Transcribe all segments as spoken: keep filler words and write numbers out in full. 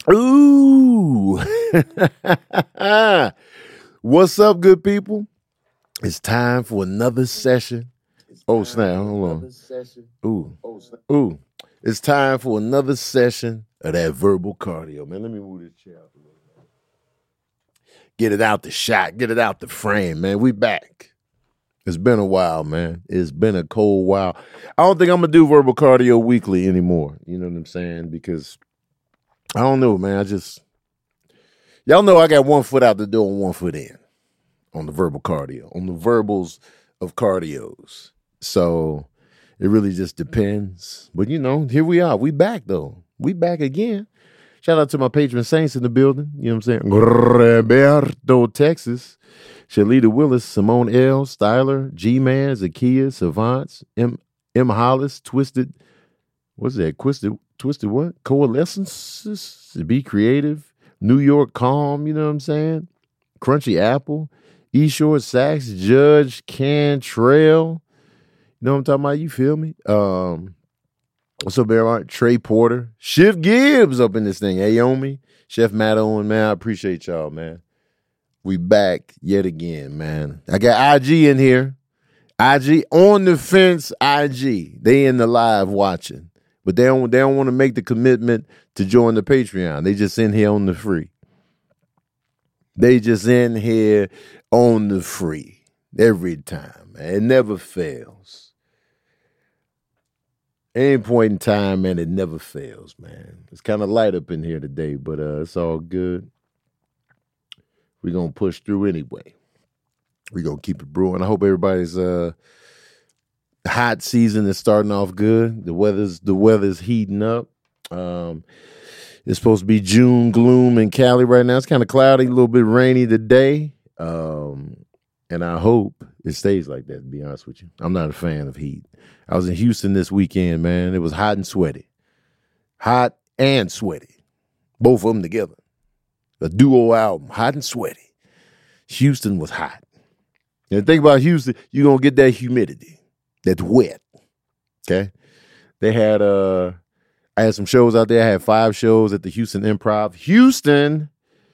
Ooh. What's up, good people? It's time for another session. Oh, snap. Hold on. Ooh. Ooh. It's time for another session of that verbal cardio. Man, let me move this chair out a little bit. Get it out the shot. Get it out the frame, man. We back. It's been a while, man. It's been a cold while. I don't think I'm going to do verbal cardio weekly anymore. You know what I'm saying? Because I don't know, man. I just, y'all know I got one foot out the door and one foot in on the verbal cardio, on the verbals of cardios. So it really just depends. But, you know, here we are. We back, though. We back again. Shout out to my patron saints in the building. You know what I'm saying? Roberto, Texas. Shalita Willis, Simone L, Styler, G-Man, Zakiya, Savants, M. M. Hollis, Twisted, what's that? Twisted, Twisted what? Coalescences, Be Creative, New York Calm, you know what I'm saying? Crunchy Apple, E. Short Sax, Judge Cantrell, you know what I'm talking about? You feel me? Um, what's up, everybody? Trey Porter, Chef Gibbs up in this thing. Hey, Yomi, Chef Matt Owen, man, I appreciate y'all, man. We back yet again, man. I got I G in here. I G on the fence. I G they in the live watching, but they don't. They don't want to make the commitment to join the Patreon. They just in here on the free. They just in here on the free every time, man. It never fails. Any point in time, man, it never fails, man. It's kind of light up in here today, but uh, it's all good. We're going to push through anyway. We're going to keep it brewing. I hope everybody's uh, hot season is starting off good. The weather's the weather's heating up. Um, it's supposed to be June gloom in Cali right now. It's kind of cloudy, a little bit rainy today. Um, and I hope it stays like that, to be honest with you. I'm not a fan of heat. I was in Houston this weekend, man. It was hot and sweaty. Hot and sweaty. Both of them together. A duo album, hot and sweaty. Houston was hot. And the thing about Houston, you're going to get that humidity. That's wet. Okay? They had, uh, I had some shows out there. I had five shows at the Houston Improv. Houston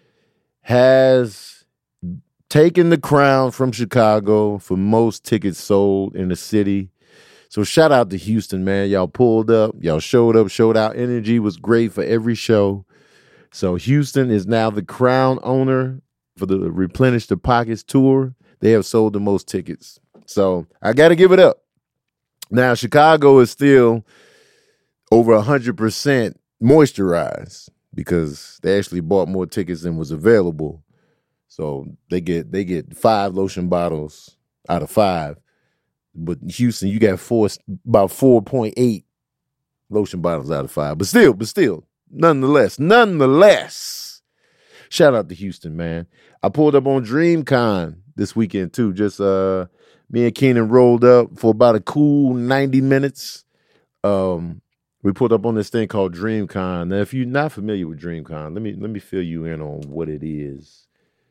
has taken the crown from Chicago for most tickets sold in the city. So shout out to Houston, man. Y'all pulled up. Y'all showed up, showed out. Energy was great for every show. So Houston is now the crown owner for the Replenish the Pockets tour. They have sold the most tickets. So I got to give it up. Now, Chicago is still over one hundred percent moisturized because they actually bought more tickets than was available. So they get they get five lotion bottles out of five. But Houston, you got four, about four point eight lotion bottles out of five. But still, but still. Nonetheless, nonetheless, shout out to Houston, man. I pulled up on DreamCon this weekend, too. Just uh, me and Keenan rolled up for about a cool ninety minutes. Um, we pulled up on this thing called DreamCon. Now, if you're not familiar with DreamCon, let me let me fill you in on what it is.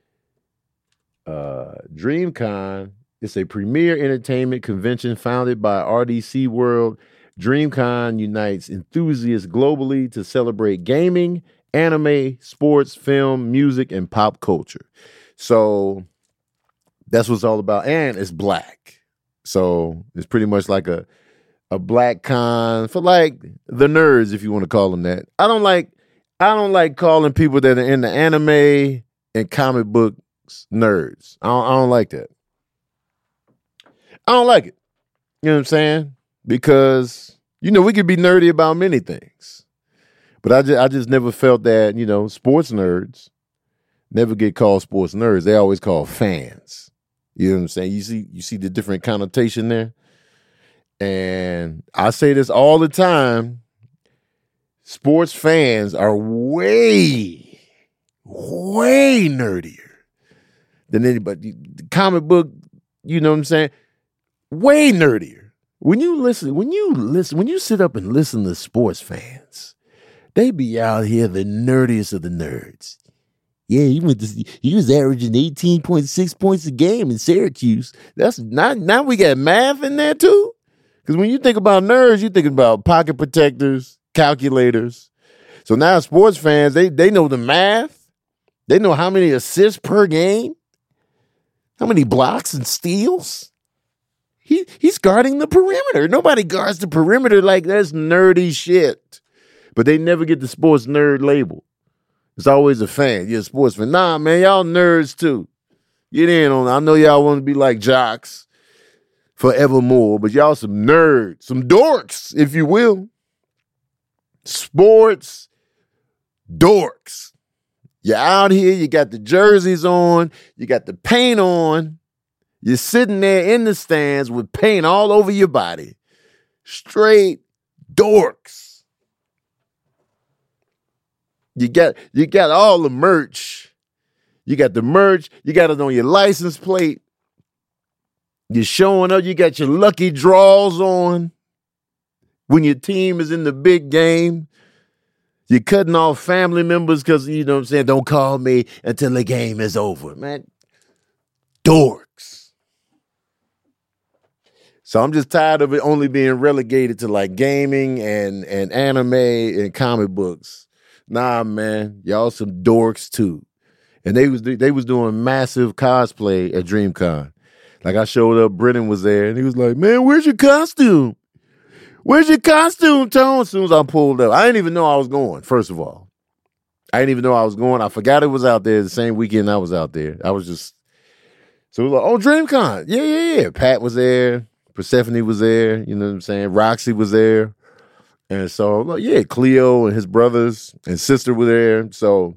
Uh, DreamCon is a premier entertainment convention founded by R D C World. DreamCon unites enthusiasts globally to celebrate gaming, anime, sports, film, music, and pop culture. So that's what it's all about. And it's black. So it's pretty much like a, a black con for like the nerds, if you want to call them that. I don't like I don't like calling people that are in the anime and comic books nerds. I don't, I don't like that. I don't like it. You know what I'm saying? Because, you know, we could be nerdy about many things. But I just, I just never felt that, you know, sports nerds never get called sports nerds. They always call fans. You know what I'm saying? You see, you see the different connotation there? And I say this all the time. Sports fans are way, way nerdier than anybody. The comic book, you know what I'm saying? Way nerdier. When you listen, when you listen, when you sit up and listen to sports fans, they be out here the nerdiest of the nerds. Yeah, he went to, he was averaging eighteen point six points a game in Syracuse. That's not, now we got math in there too. Because when you think about nerds, you're thinking about pocket protectors, calculators. So now sports fans, they they know the math. They know how many assists per game, how many blocks and steals. He he's guarding the perimeter. Nobody guards the perimeter like that's nerdy shit. But they never get the sports nerd label. It's always a fan. You're a sports fan. Nah, man, y'all nerds too. Get in on it. I know y'all want to be like jocks forevermore, but y'all some nerds, some dorks, if you will. Sports dorks. You're out here, you got the jerseys on, you got the paint on. You're sitting there in the stands with paint all over your body. Straight dorks. You got you got all the merch. You got the merch. You got it on your license plate. You're showing up. You got your lucky draws on when your team is in the big game. You're cutting off family members because, you know what I'm saying, don't call me until the game is over. Man, dorks. So I'm just tired of it only being relegated to like gaming and, and anime and comic books. Nah, man, y'all some dorks too. And they was they was doing massive cosplay at DreamCon. Like I showed up, Brennan was there, and he was like, man, where's your costume? Where's your costume, Tone? As soon as I pulled up. I didn't even know I was going, first of all. I didn't even know I was going. I forgot it was out there the same weekend I was out there. I was just, so it was like, oh, DreamCon. Yeah, yeah, yeah. Pat was there. Persephone was there. You know what I'm saying? Roxy was there. And so, like, yeah, Cleo and his brothers and sister were there. So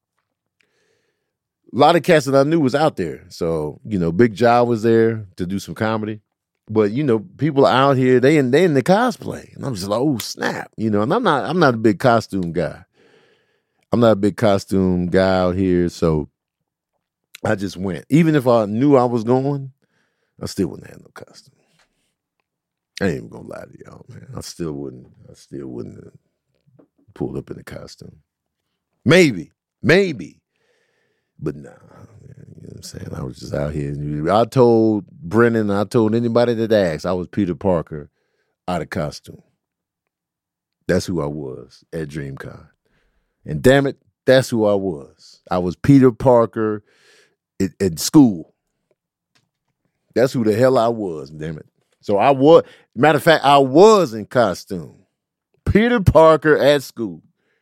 a lot of cats that I knew was out there. So, you know, Big Ja was there to do some comedy. But, you know, people out here, they in they in the cosplay. And I'm just like, oh, snap. You know, and I'm not I'm not a big costume guy. I'm not a big costume guy out here. So I just went. Even if I knew I was going, I still wouldn't have no costume. I ain't even gonna lie to y'all, man. I still wouldn't, I still wouldn't have pulled up in a costume. Maybe, maybe. But nah, man, you know what I'm saying? I was just out here. I told Brennan, I told anybody that asked, I was Peter Parker out of costume. That's who I was at DreamCon. And damn it, that's who I was. I was Peter Parker at, at school. That's who the hell I was, damn it. So I was, matter of fact, I was in costume. Peter Parker at school.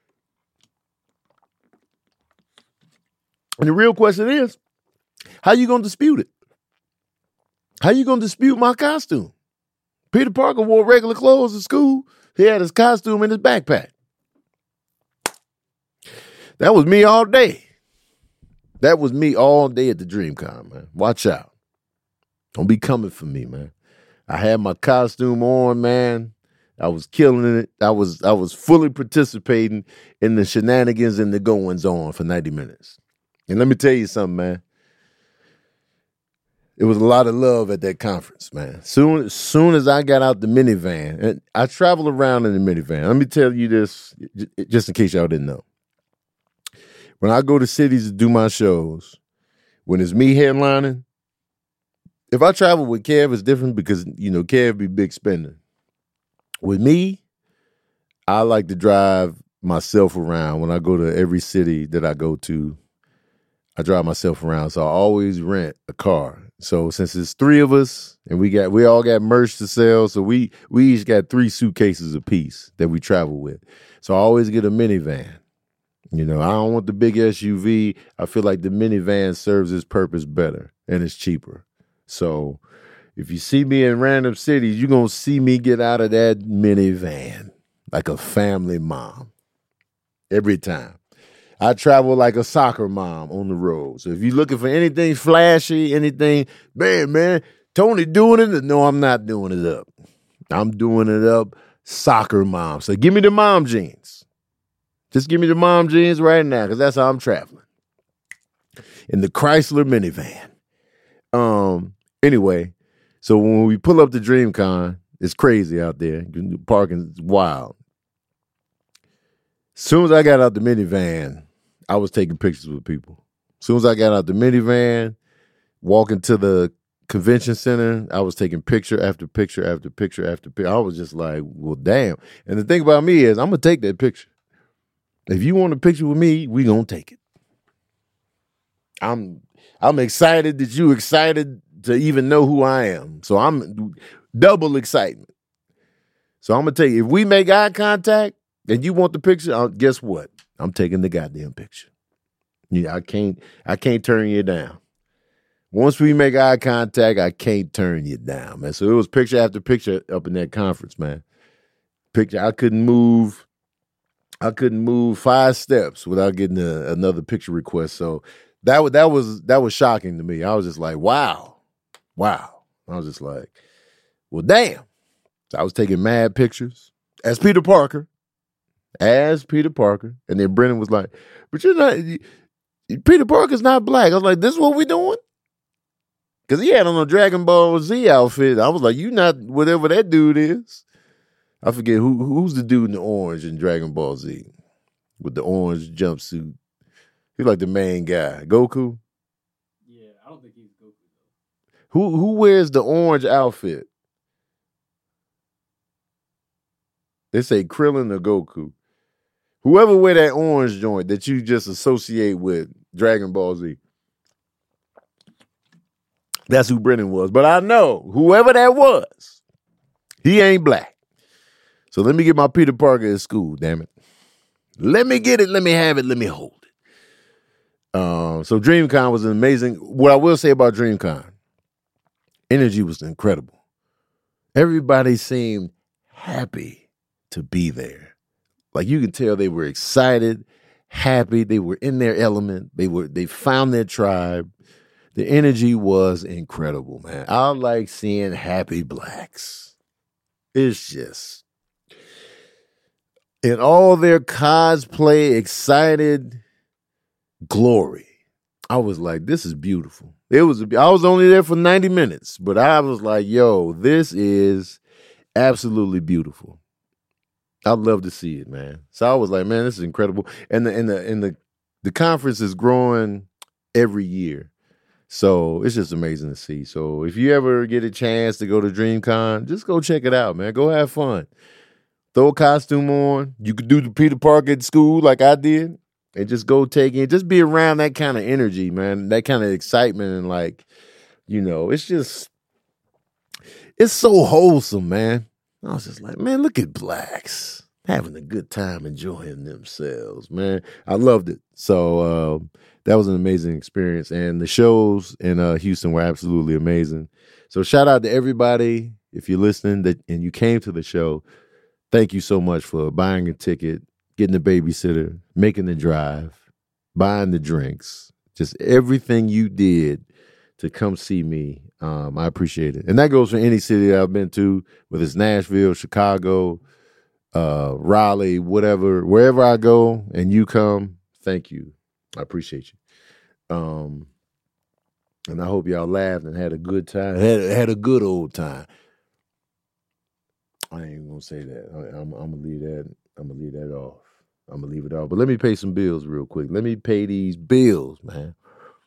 And the real question is, how you going to dispute it? How you going to dispute my costume? Peter Parker wore regular clothes at school. He had his costume in his backpack. That was me all day. That was me all day at the DreamCon, man. Watch out. Don't be coming for me, man. I had my costume on, man. I was killing it. I was I was fully participating in the shenanigans and the goings on for ninety minutes. And let me tell you something, man. It was a lot of love at that conference, man. Soon, soon as I got out the minivan, and I travel around in the minivan. Let me tell you this, just in case y'all didn't know. When I go to cities to do my shows, when it's me headlining, if I travel with Kev, it's different because, you know, Kev be big spender. With me, I like to drive myself around. When I go to every city that I go to, I drive myself around. So I always rent a car. So since it's three of us and we got we all got merch to sell, so we we each got three suitcases apiece that we travel with. So I always get a minivan. You know, I don't want the big S U V. I feel like the minivan serves its purpose better and it's cheaper. So if you see me in random cities, you're going to see me get out of that minivan like a family mom every time. I travel like a soccer mom on the road. So if you're looking for anything flashy, anything, man, man, Tony doing it? No, I'm not doing it up. I'm doing it up soccer mom. So give me the mom jeans. Just give me the mom jeans right now because that's how I'm traveling. In the Chrysler minivan. Um. Anyway, so when we pull up to DreamCon, it's crazy out there. Parking is wild. As soon as I got out the minivan, I was taking pictures with people. As soon as I got out the minivan, walking to the convention center, I was taking picture after picture after picture after picture. I was just like, well, damn. And the thing about me is I'm going to take that picture. If you want a picture with me, we gonna take it. I'm I'm excited that you excited to even know who I am. So I'm double excitement. So I'm gonna tell you, if we make eye contact and you want the picture, uh, guess what? I'm taking the goddamn picture. Yeah, I can't I can't turn you down. Once we make eye contact, I can't turn you down, man. So it was picture after picture up in that conference, man. Picture, I couldn't move. I couldn't move five steps without getting a, another picture request. So that was that was that was shocking to me. I was just like, wow, wow. I was just like, well, damn. So I was taking mad pictures as Peter Parker, as Peter Parker, and then Brennan was like, but you're not. You, Peter Parker's not black. I was like, this is what we doing? Because he had on a Dragon Ball Z outfit. I was like, you not whatever that dude is. I forget who who's the dude in the orange in Dragon Ball Z with the orange jumpsuit. He's like the main guy. Goku? Yeah, I don't think he's Goku though. Who who wears the orange outfit? They say Krillin or Goku. Whoever wear that orange joint that you just associate with Dragon Ball Z. That's who Brennan was. But I know, whoever that was, he ain't black. So let me get my Peter Parker at school, damn it. Let me get it, let me have it, let me hold it. Um, so DreamCon was an amazing. What I will say about DreamCon, energy was incredible. Everybody seemed happy to be there. Like you could tell they were excited, happy, they were in their element, they were they found their tribe. The energy was incredible, man. I like seeing happy blacks. It's just, in all their cosplay, excited glory. I was like, this is beautiful. It was. I was only there for ninety minutes, but I was like, yo, this is absolutely beautiful. I'd love to see it, man. So I was like, man, this is incredible. And the and the and the the conference is growing every year. So it's just amazing to see. So if you ever get a chance to go to DreamCon, just go check it out, man. Go have fun. Throw a costume on. You could do the Peter Parker at school like I did and just go take it. Just be around that kind of energy, man. That kind of excitement and like, you know, it's just, it's so wholesome, man. I was just like, man, look at blacks having a good time, enjoying themselves, man. I loved it. So, um, that was an amazing experience. And the shows in uh, Houston were absolutely amazing. So shout out to everybody. If you're listening that and you came to the show, thank you so much for buying a ticket, getting a babysitter, making the drive, buying the drinks, just everything you did to come see me. Um, I appreciate it. And that goes for any city that I've been to, whether it's Nashville, Chicago, uh, Raleigh, whatever, wherever I go and you come, thank you. I appreciate you. Um, and I hope y'all laughed and had a good time. Had, had a good old time. I ain't even gonna say that. I, I'm, I'm gonna leave that. I'm gonna leave that off. I'm gonna leave it off. But let me pay some bills real quick. Let me pay these bills, man.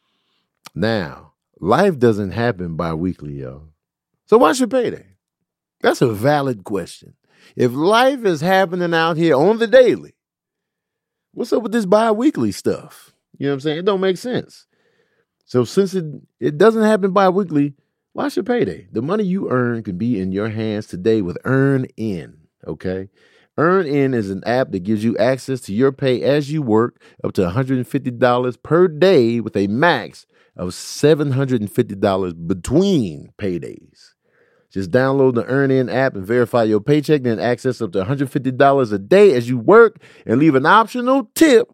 Now, life doesn't happen bi-weekly, y'all. So why should payday? That's a valid question. If life is happening out here on the daily, what's up with this bi-weekly stuff? You know what I'm saying? It don't make sense. So since it, it doesn't happen bi-weekly, why should payday? The money you earn can be in your hands today with EarnIn, okay? EarnIn is an app that gives you access to your pay as you work up to one hundred fifty dollars per day with a max of seven hundred fifty dollars between paydays. Just download the EarnIn app and verify your paycheck, then access up to one hundred fifty dollars a day as you work and leave an optional tip.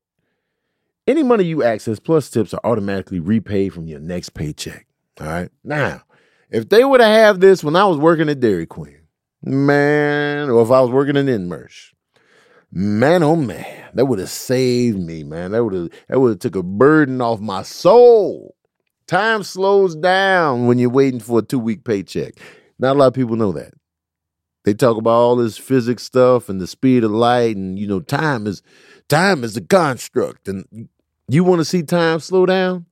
Any money you access plus tips are automatically repaid from your next paycheck. All right. Now, if they would have had this when I was working at Dairy Queen, man, or if I was working in Inmersh, man, oh man, that would have saved me, man. That would have that would have took a burden off my soul. Time slows down when you're waiting for a two-week paycheck. Not a lot of people know that. They talk about all this physics stuff and the speed of light, and you know, time is time is a construct. And you want to see time slow down?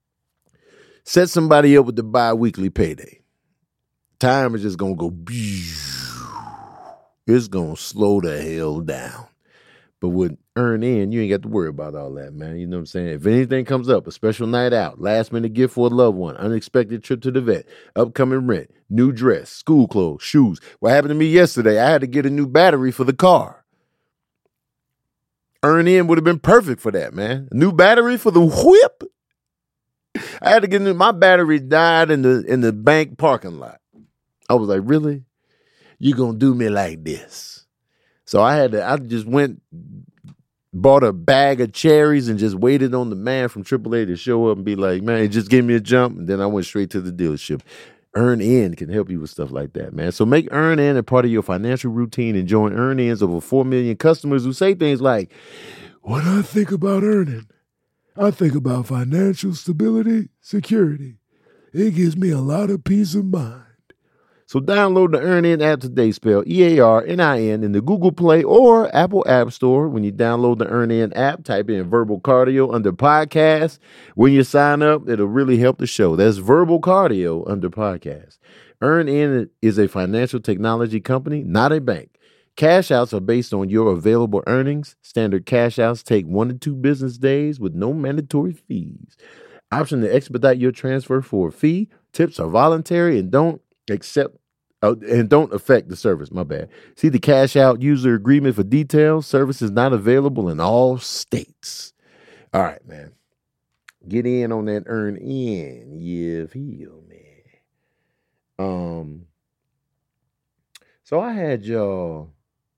Set somebody up with the bi-weekly payday. Time is just gonna go. It's gonna slow the hell down. But with Earn In, you ain't got to worry about all that, man. You know what I'm saying? If anything comes up, a special night out, last minute gift for a loved one, unexpected trip to the vet, upcoming rent, new dress, school clothes, shoes. What happened to me yesterday? I had to get a new battery for the car. Earn In would have been perfect for that, man. A new battery for the whip. I had to get new, my battery died in the in the bank parking lot. I was like, really? You gonna do me like this? So I had to, I just went, bought a bag of cherries and just waited on the man from triple A to show up and be like, man, just give me a jump. And then I went straight to the dealership. Earn In can help you with stuff like that, man. So make Earn In a part of your financial routine and join Earn In's over four million customers who say things like, when I think about earning, I think about financial stability, security. It gives me a lot of peace of mind. So download the Earn In app today, spell E A R N I N, in the Google Play or Apple App Store. When you download the Earn In app, type in Verbal Cardio under podcast. When you sign up, it'll really help the show. That's Verbal Cardio under podcast. Earn In is a financial technology company, not a bank. Cash outs are based on your available earnings. Standard cash outs take one to two business days with no mandatory fees. Option to expedite your transfer for a fee. Tips are voluntary and don't accept uh, and don't affect the service. My bad. See the cash out user agreement for details. Service is not available in all states. All right, man. Get in on that Earn In. You feel me? Um. So I had y'all.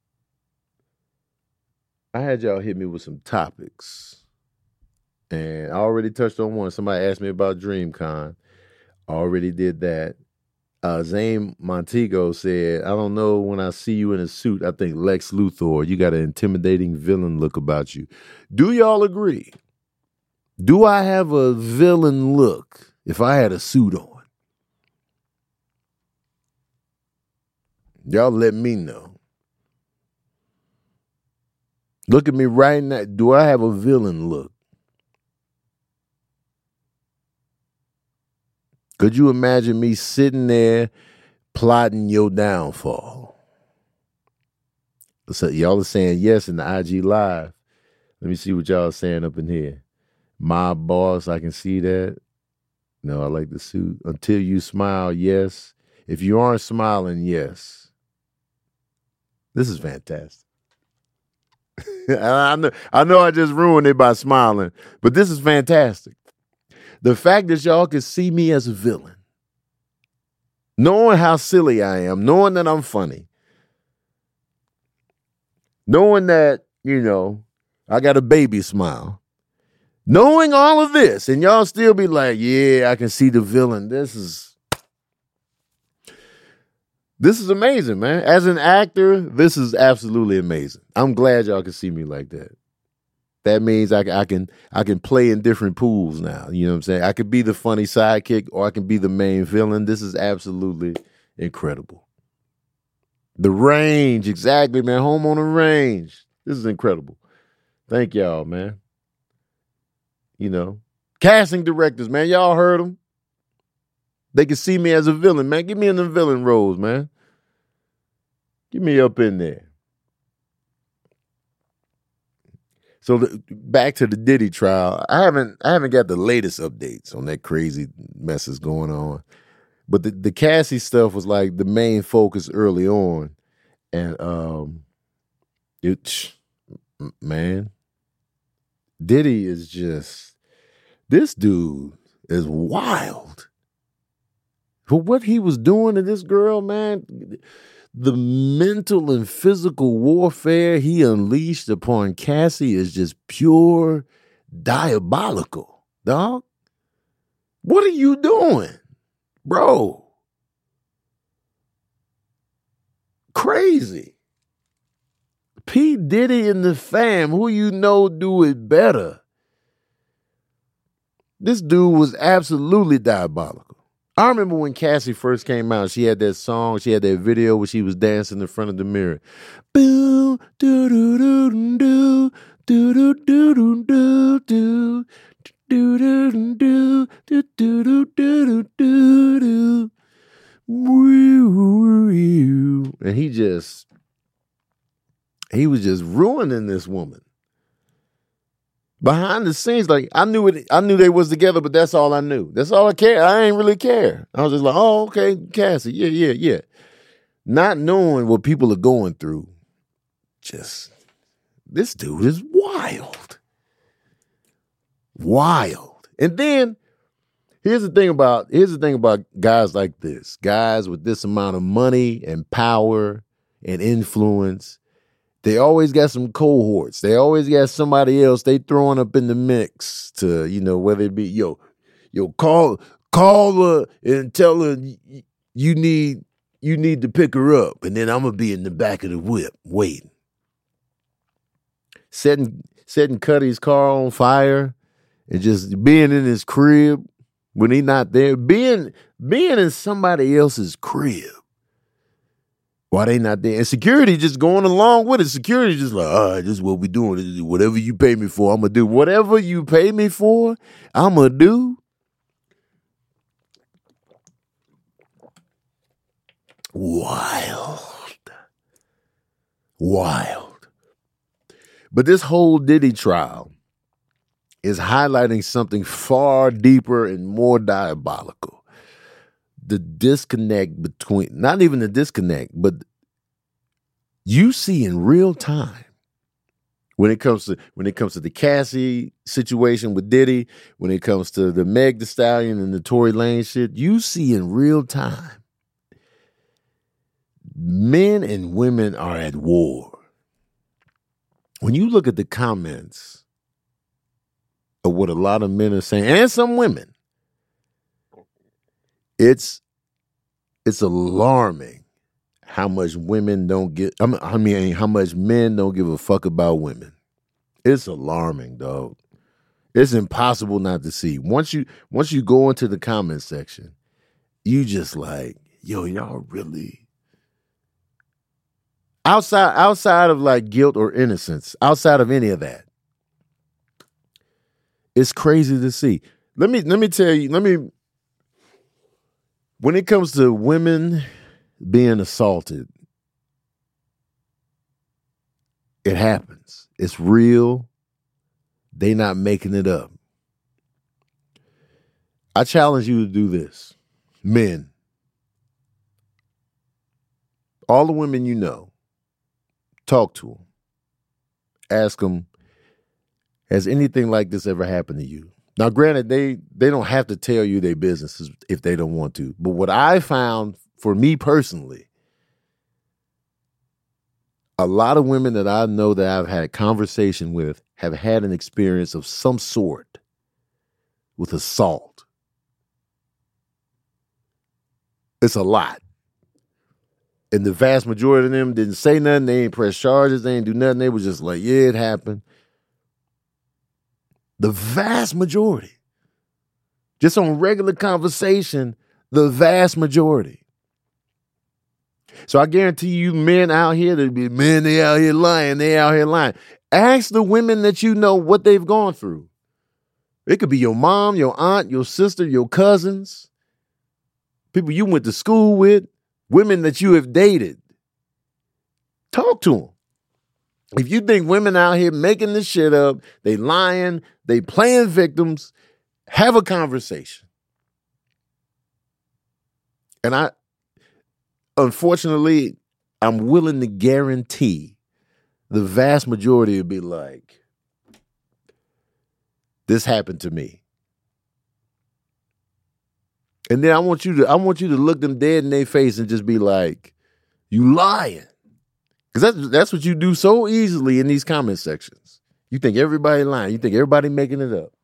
I had y'all hit me with some topics. And I already touched on one. Somebody asked me about DreamCon. I already did that. Uh, Zane Montego said, I don't know, when I see you in a suit, I think Lex Luthor. You got an intimidating villain look about you. Do y'all agree? Do I have a villain look if I had a suit on? Y'all let me know. Look at me right now. Do I have a villain look? Could you imagine me sitting there plotting your downfall? So y'all are saying yes in the I G Live. Let me see what y'all are saying up in here. My boss, I can see that. No, I like the suit. Until you smile, yes. If you aren't smiling, yes. This is fantastic. I know, I know I just ruined it by smiling, but this is fantastic. The fact that y'all can see me as a villain, knowing how silly I am, knowing that I'm funny, knowing that, you know, I got a baby smile, knowing all of this, and y'all still be like, yeah, I can see the villain. This is, this is amazing, man. As an actor, this is absolutely amazing. I'm glad y'all can see me like that. That means I, I can I can play in different pools now. You know what I'm saying? I could be the funny sidekick or I can be the main villain. This is absolutely incredible. The range, exactly, man. Home on the range. This is incredible. Thank y'all, man. You know, casting directors, man. Y'all heard them. They can see me as a villain, man. Get me in the villain roles, man. Get me up in there. So the, back to the Diddy trial. I haven't I haven't got the latest updates on that crazy mess that's going on. But the, the Cassie stuff was like the main focus early on. And um it man, Diddy is just, this dude is wild. For what he was doing to this girl, man, the mental and physical warfare he unleashed upon Cassie is just pure diabolical, dog. What are you doing, bro? Crazy. P. Diddy and the fam, who you know do it better. This dude was absolutely diabolical. I remember when Cassie first came out, she had that song, she had that video where she was dancing in front of the mirror. Boo, doo doo doo doo doo doo doo doo doo doo doo doo doo doo doo doo doo doo. And he just, he was just ruining this woman. Behind the scenes, like I knew it, I knew they was together, but that's all I knew. That's all I care. I ain't really care. I was just like, oh, okay, Cassie, yeah, yeah, yeah. Not knowing what people are going through. Just, this dude is wild. Wild. And then, here's the thing about, here's the thing about guys like this. Guys with this amount of money and power and influence. They always got some cohorts. They always got somebody else they throwing up in the mix to, you know, whether it be, yo, yo, call, call her and tell her you need, you need to pick her up. And then I'm going to be in the back of the whip waiting. Setting, setting Cuddy's car on fire and just being in his crib when he not there. Being, being in somebody else's crib. Why they not there? And security just going along with it. Security just like, all right, this is what we doing. Whatever you pay me for, I'm going to do. Whatever you pay me for, I'm going to do. Wild. Wild. But this whole Diddy trial is highlighting something far deeper and more diabolical. The disconnect between, not even the disconnect, but you see in real time when it comes to when it comes to the Cassie situation with Diddy, when it comes to the Meg Thee Stallion and the Tory Lanez shit, you see in real time men and women are at war. When you look at the comments of what a lot of men are saying, and some women, It's it's alarming how much women don't get. I mean, how much men don't give a fuck about women. It's alarming, dog. It's impossible not to see. Once you once you go into the comment section, you just like, yo, y'all really outside outside of like guilt or innocence, outside of any of that. It's crazy to see. Let me let me tell you. Let me. When it comes to women being assaulted, it happens. It's real. They not making it up. I challenge you to do this. Men. All the women you know, talk to them. Ask them, has anything like this ever happened to you? Now, granted, they, they don't have to tell you their businesses if they don't want to. But what I found for me personally, a lot of women that I know that I've had conversation with have had an experience of some sort with assault. It's a lot. And the vast majority of them didn't say nothing. They ain't press charges. They ain't do nothing. They was just like, yeah, it happened. The vast majority, just on regular conversation, the vast majority. So I guarantee you men out here, that be men, they out here lying, they out here lying. Ask the women that you know what they've gone through. It could be your mom, your aunt, your sister, your cousins, people you went to school with, women that you have dated. Talk to them. If you think women out here making this shit up, they lying, they playing victims, have a conversation. And I, unfortunately, I'm willing to guarantee the vast majority will be like, this happened to me. And then I want you to, I want you to look them dead in their face and just be like, you lying. Because that's, that's what you do so easily in these comment sections. You think everybody lying. You think everybody making it up.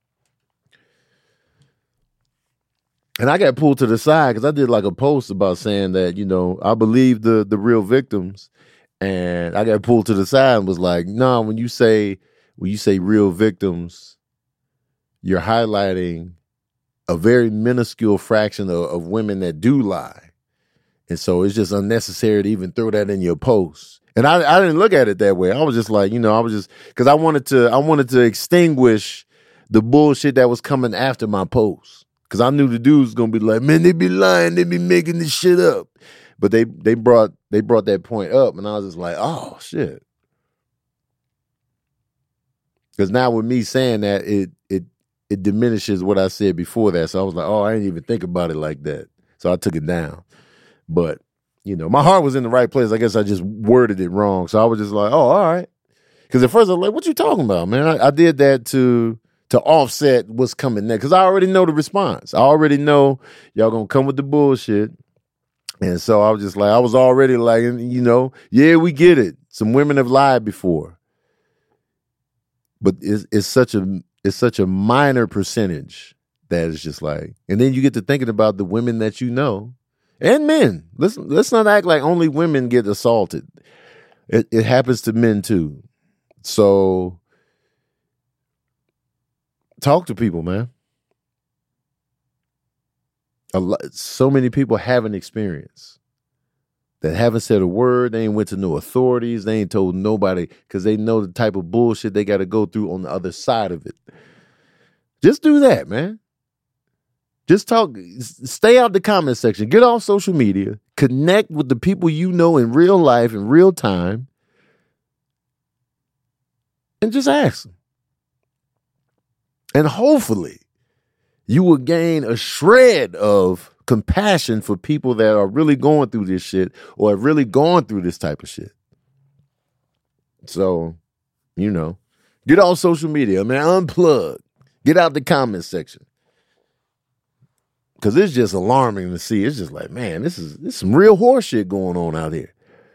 And I got pulled to the side because I did like a post about saying that, you know, I believe the the real victims. And I got pulled to the side and was like, no, nah, when you say, when you say real victims, you're highlighting a very minuscule fraction of, of women that do lie. And so it's just unnecessary to even throw that in your post. And I, I didn't look at it that way. I was just like, you know, I was just, because I wanted to, I wanted to extinguish the bullshit that was coming after my post. Because I knew the dude was gonna be like, man, they be lying, they be making this shit up. But they they brought they brought that point up, and I was just like, oh shit. Because now with me saying that, it it it diminishes what I said before that. So I was like, oh, I didn't even think about it like that. So I took it down. But, you know, my heart was in the right place. I guess I just worded it wrong. So I was just like, oh, all right. Because at first I was like, what you talking about, man? I, I did that to to offset what's coming next. Because I already know the response. I already know y'all going to come with the bullshit. And so I was just like, I was already like, you know, yeah, we get it. Some women have lied before. But it's, it's such a it's such a minor percentage that it's just like, and then you get to thinking about the women that you know and men. Let's let's not act like only women get assaulted. It, it happens to men too. So talk to people, man. A lot, so many people haven't experienced that haven't said a word. They ain't went to no authorities. They ain't told nobody because they know the type of bullshit they got to go through on the other side of it. Just do that, man. Just talk. Stay out the comment section. Get off social media. Connect with the people you know in real life, in real time. And just ask them. And hopefully you will gain a shred of compassion for people that are really going through this shit or have really gone through this type of shit. So, you know, get off social media, man. Unplug. Get out the comment section. Because it's just alarming to see. It's just like, man, this is this is some real horse shit going on out here.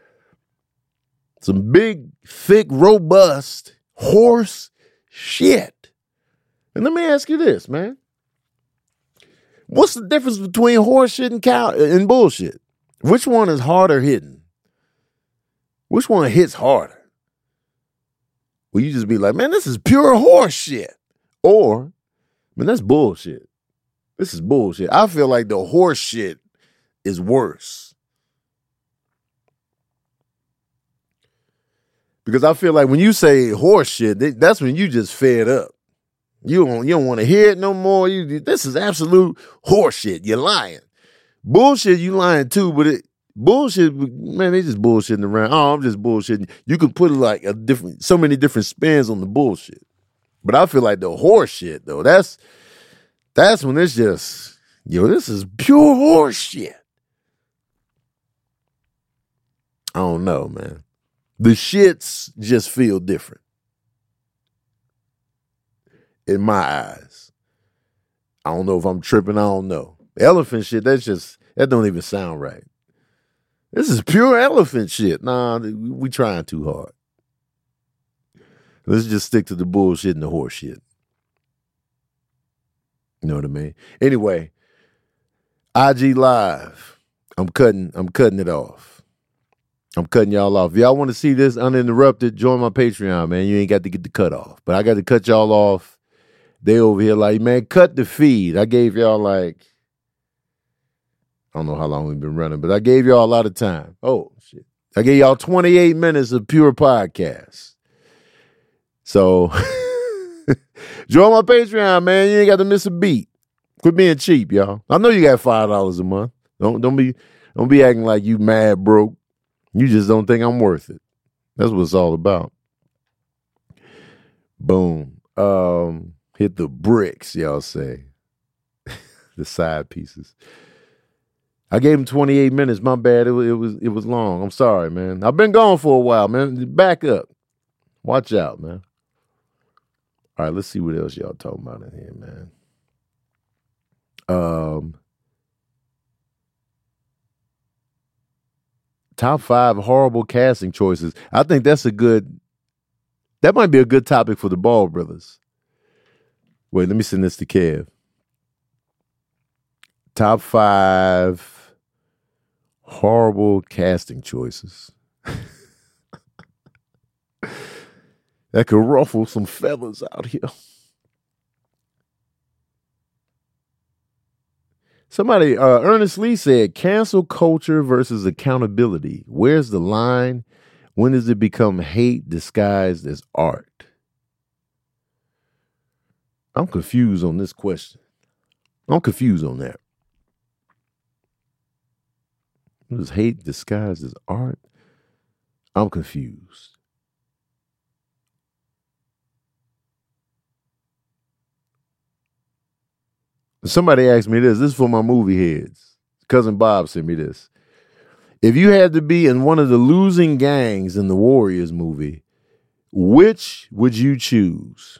Some big, thick, robust horse shit. And let me ask you this, man. What's the difference between horse shit and cow and bullshit? Which one is harder hitting? Which one hits harder? Will you just be like, man, this is pure horse shit? Or, man, that's bullshit. This is bullshit. I feel like the horse shit is worse. Because I feel like when you say horse shit, that's when you just fed up. You don't, you don't want to hear it no more. You, this is absolute horse shit. You're lying. Bullshit, you lying too, but it bullshit, man, they just bullshitting around. Oh, I'm just bullshitting. You can put like a different, so many different spins on the bullshit. But I feel like the horse shit, though, that's that's when it's just, yo, this is pure horse shit. I don't know, man. The shits just feel different. In my eyes. I don't know if I'm tripping. I don't know. Elephant shit, that's just, that don't even sound right. This is pure elephant shit. Nah, we trying too hard. Let's just stick to the bullshit and the horse shit. You know what I mean? Anyway, I G Live. I'm cutting, I'm cutting it off. I'm cutting y'all off. If y'all want to see this uninterrupted, join my Patreon, man. You ain't got to get the cut off. But I got to cut y'all off. They over here like, man, cut the feed. I gave y'all like, I don't know how long we've been running, but I gave y'all a lot of time. Oh, shit. I gave y'all twenty-eight minutes of pure podcast. So, join my Patreon, man. You ain't got to miss a beat. Quit being cheap, y'all. I know you got five dollars a month. Don't don't be don't be acting like you mad broke. You just don't think I'm worth it. That's what it's all about. Boom. Um, hit the bricks, y'all say. The side pieces. I gave him twenty-eight minutes. My bad. It was, it was it was long. I'm sorry, man. I've been gone for a while, man. Back up. Watch out, man. All right, let's see what else y'all talking about in here, man. Um, top five horrible casting choices. I think that's a good, that might be a good topic for the Ball brothers. Wait, let me send this to Kev. Top five horrible casting choices. That could ruffle some feathers out here. Somebody, uh, Ernest Lee said, cancel culture versus accountability. Where's the line? When does it become hate disguised as art? I'm confused on this question. I'm confused on that. Is hate disguised as art? I'm confused. Somebody asked me this. This is for my movie heads. Cousin Bob sent me this. If you had to be in one of the losing gangs in the Warriors movie, which would you choose?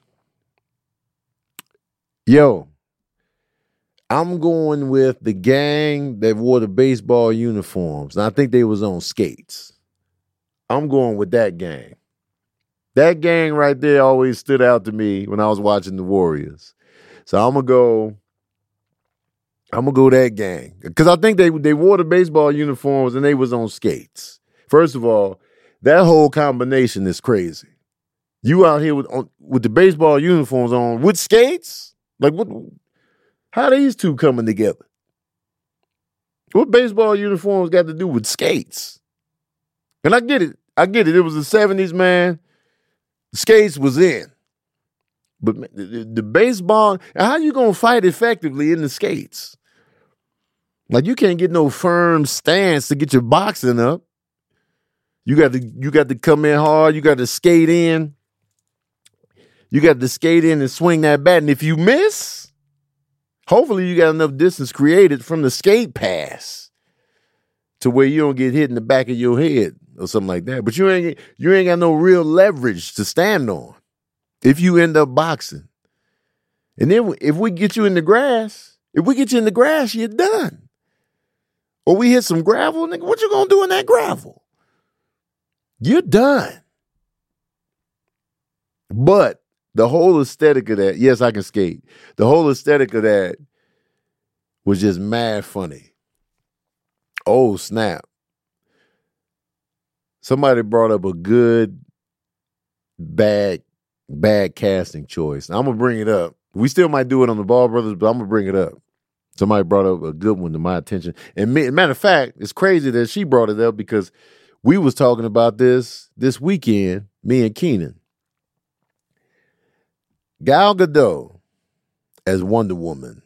Yo, I'm going with the gang that wore the baseball uniforms. And I think they was on skates. I'm going with that gang. That gang right there always stood out to me when I was watching the Warriors. So I'm going to go, I'm going to go that gang. Because I think they, they wore the baseball uniforms and they was on skates. First of all, that whole combination is crazy. You out here with, on, with the baseball uniforms on with skates? Like, what? How these two coming together? What baseball uniforms got to do with skates? And I get it. I get it. It was the seventies, man. Skates was in. But the, the baseball, how you going to fight effectively in the skates? Like, you can't get no firm stance to get your boxing up. You got to, you got to come in hard. You got to skate in. You got to skate in and swing that bat. And if you miss, hopefully you got enough distance created from the skate pass to where you don't get hit in the back of your head or something like that. But you ain't you ain't got no real leverage to stand on if you end up boxing. And then if we get you in the grass, if we get you in the grass, you're done. Or we hit some gravel, nigga, what you gonna do in that gravel? You're done. But the whole aesthetic of that, yes, I can skate. The whole aesthetic of that was just mad funny. Oh, snap. Somebody brought up a good, bad, bad casting choice. I'm going to bring it up. We still might do it on the Ball Brothers, but I'm going to bring it up. Somebody brought up a good one to my attention. And matter of fact, it's crazy that she brought it up because we was talking about this this weekend, me and Keenan. Gal Gadot as Wonder Woman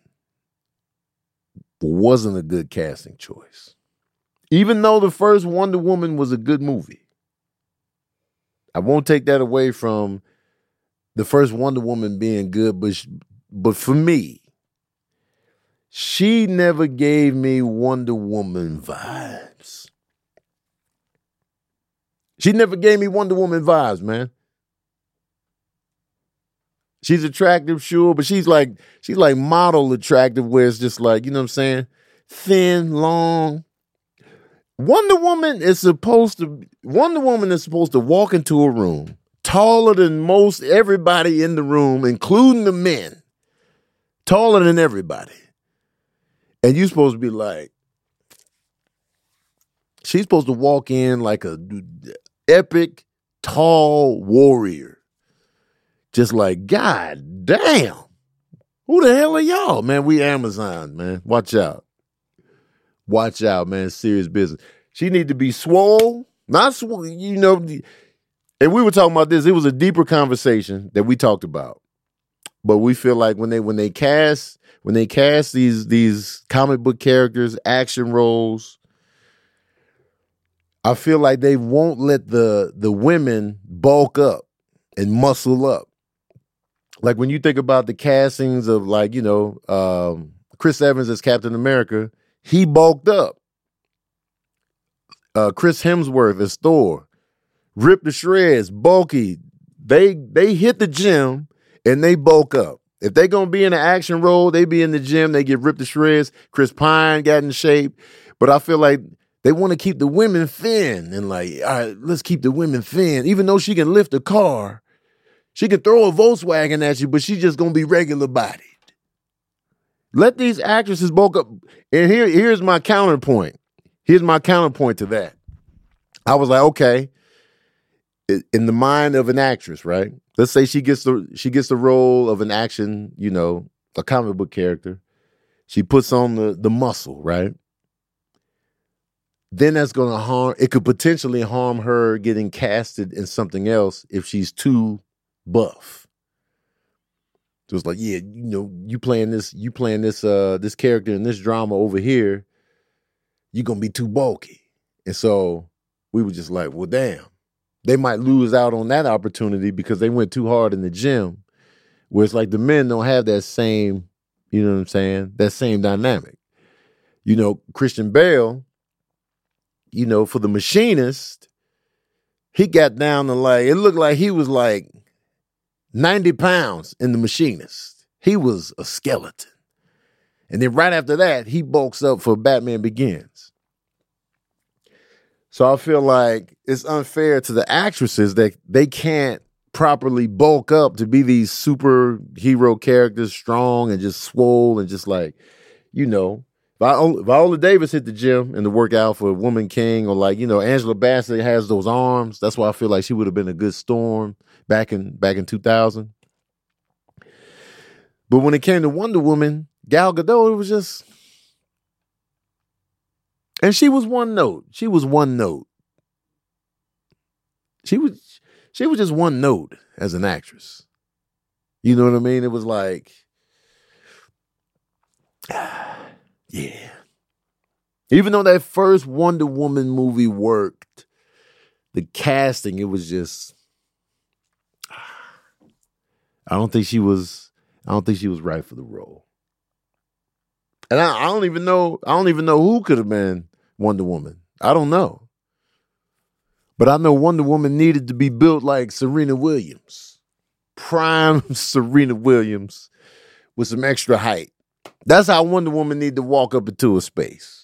wasn't a good casting choice. Even though the first Wonder Woman was a good movie. I won't take that away from the first Wonder Woman being good, but, but for me, she never gave me Wonder Woman vibes. She never gave me Wonder Woman vibes, man. She's attractive, sure, but she's like she's like model attractive, where it's just like, you know what I'm saying? Thin, long. Wonder Woman is supposed to Wonder Woman is supposed to walk into a room taller than most everybody in the room, including the men. Taller than everybody. And you're supposed to be like, she's supposed to walk in like a epic, tall warrior. Just like, God damn. Who the hell are y'all? Man, we Amazon, man. Watch out. Watch out, man. Serious business. She need to be swole. Not swole, you know. And we were talking about this. It was a deeper conversation that we talked about. But we feel like when they when they cast when they cast these these comic book characters, action roles, I feel like they won't let the the women bulk up and muscle up. Like when you think about the castings of, like, you know, um, Chris Evans as Captain America, he bulked up. Uh, Chris Hemsworth as Thor, ripped to shreds, bulky. They they hit the gym and they bulk up. If they gonna be in an action role, they be in the gym. They get ripped to shreds. Chris Pine got in shape, but I feel like they want to keep the women thin and like, all right, let's keep the women thin. Even though she can lift a car. She could throw a Volkswagen at you, but she's just going to be regular bodied. Let these actresses bulk up. And here, here's my counterpoint. Here's my counterpoint to that. I was like, okay, in the mind of an actress, right? Let's say she gets the she gets the role of an action, you know, a comic book character. She puts on the, the muscle, right? Then that's going to harm, it could potentially harm her getting casted in something else if she's too buff. So it's like, yeah, you know, you playing this, you playing this, uh, this character in this drama over here, you're gonna be too bulky. And so we were just like, well, damn, they might lose out on that opportunity because they went too hard in the gym. Where it's like the men don't have that same You know what I'm saying? That same dynamic. You know, Christian Bale, you know, for The Machinist, he got down to like, it looked like he was like ninety pounds in The Machinist. He was a skeleton. And then right after that, he bulks up for Batman Begins. So I feel like it's unfair to the actresses that they can't properly bulk up to be these superhero characters, strong and just swole and just like, you know, Vi- Viola Davis hit the gym and to work out for Woman King, or like, you know, Angela Bassett has those arms. That's why I feel like she would have been a good Storm back in back in two thousand. But when it came to Wonder Woman, Gal Gadot, it was just, and she was one note. She was one note. She was she was just one note as an actress. You know what I mean? It was like, yeah. Even though that first Wonder Woman movie worked, the casting, it was just, I don't think she was, I don't think she was right for the role. And I, I don't even know, I don't even know who could have been Wonder Woman. I don't know. But I know Wonder Woman needed to be built like Serena Williams. Prime Serena Williams with some extra height. That's how Wonder Woman need to walk up into a space.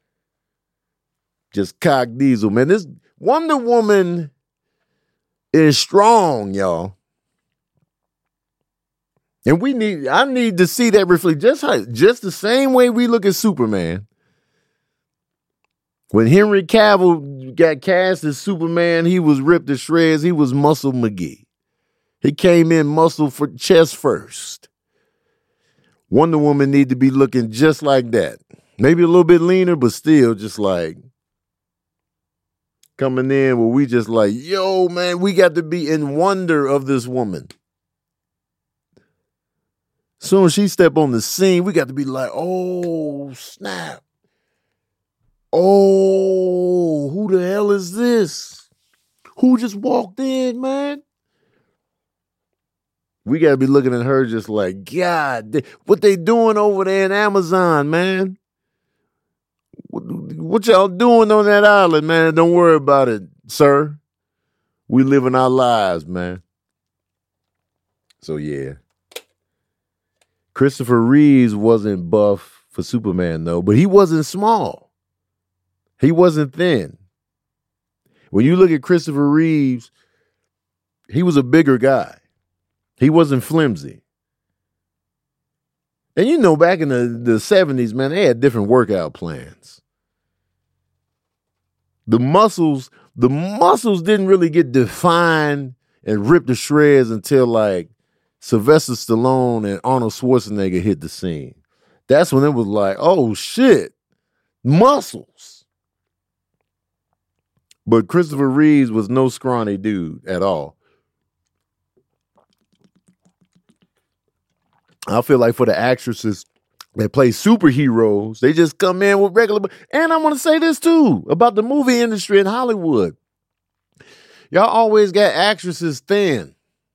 Just cock diesel, man. This Wonder Woman is strong, y'all. And we need, I need to see that reflect just how, just the same way we look at Superman. When Henry Cavill got cast as Superman, he was ripped to shreds. He was Muscle McGee. He came in muscle for chest first. Wonder Woman need to be looking just like that. Maybe a little bit leaner, but still just like coming in where we just like, yo, man, we got to be in wonder of this woman. Soon as she step on the scene, we got to be like, oh, snap. Oh, who the hell is this? Who just walked in, man? We got to be looking at her just like, God, what they doing over there in Amazon, man? What, what y'all doing on that island, man? Don't worry about it, sir. We living our lives, man. So, yeah. Christopher Reeves wasn't buff for Superman, though, but he wasn't small. He wasn't thin. When you look at Christopher Reeves, he was a bigger guy. He wasn't flimsy. And you know, back in the, the seventies, man, they had different workout plans. The muscles, the muscles didn't really get defined and ripped to shreds until like Sylvester Stallone and Arnold Schwarzenegger hit the scene. That's when it was like, oh shit, muscles. But Christopher Reeves was no scrawny dude at all. I feel like for the actresses that play superheroes, they just come in with regular. And I want to say this too about the movie industry in Hollywood. Y'all always got actresses thin.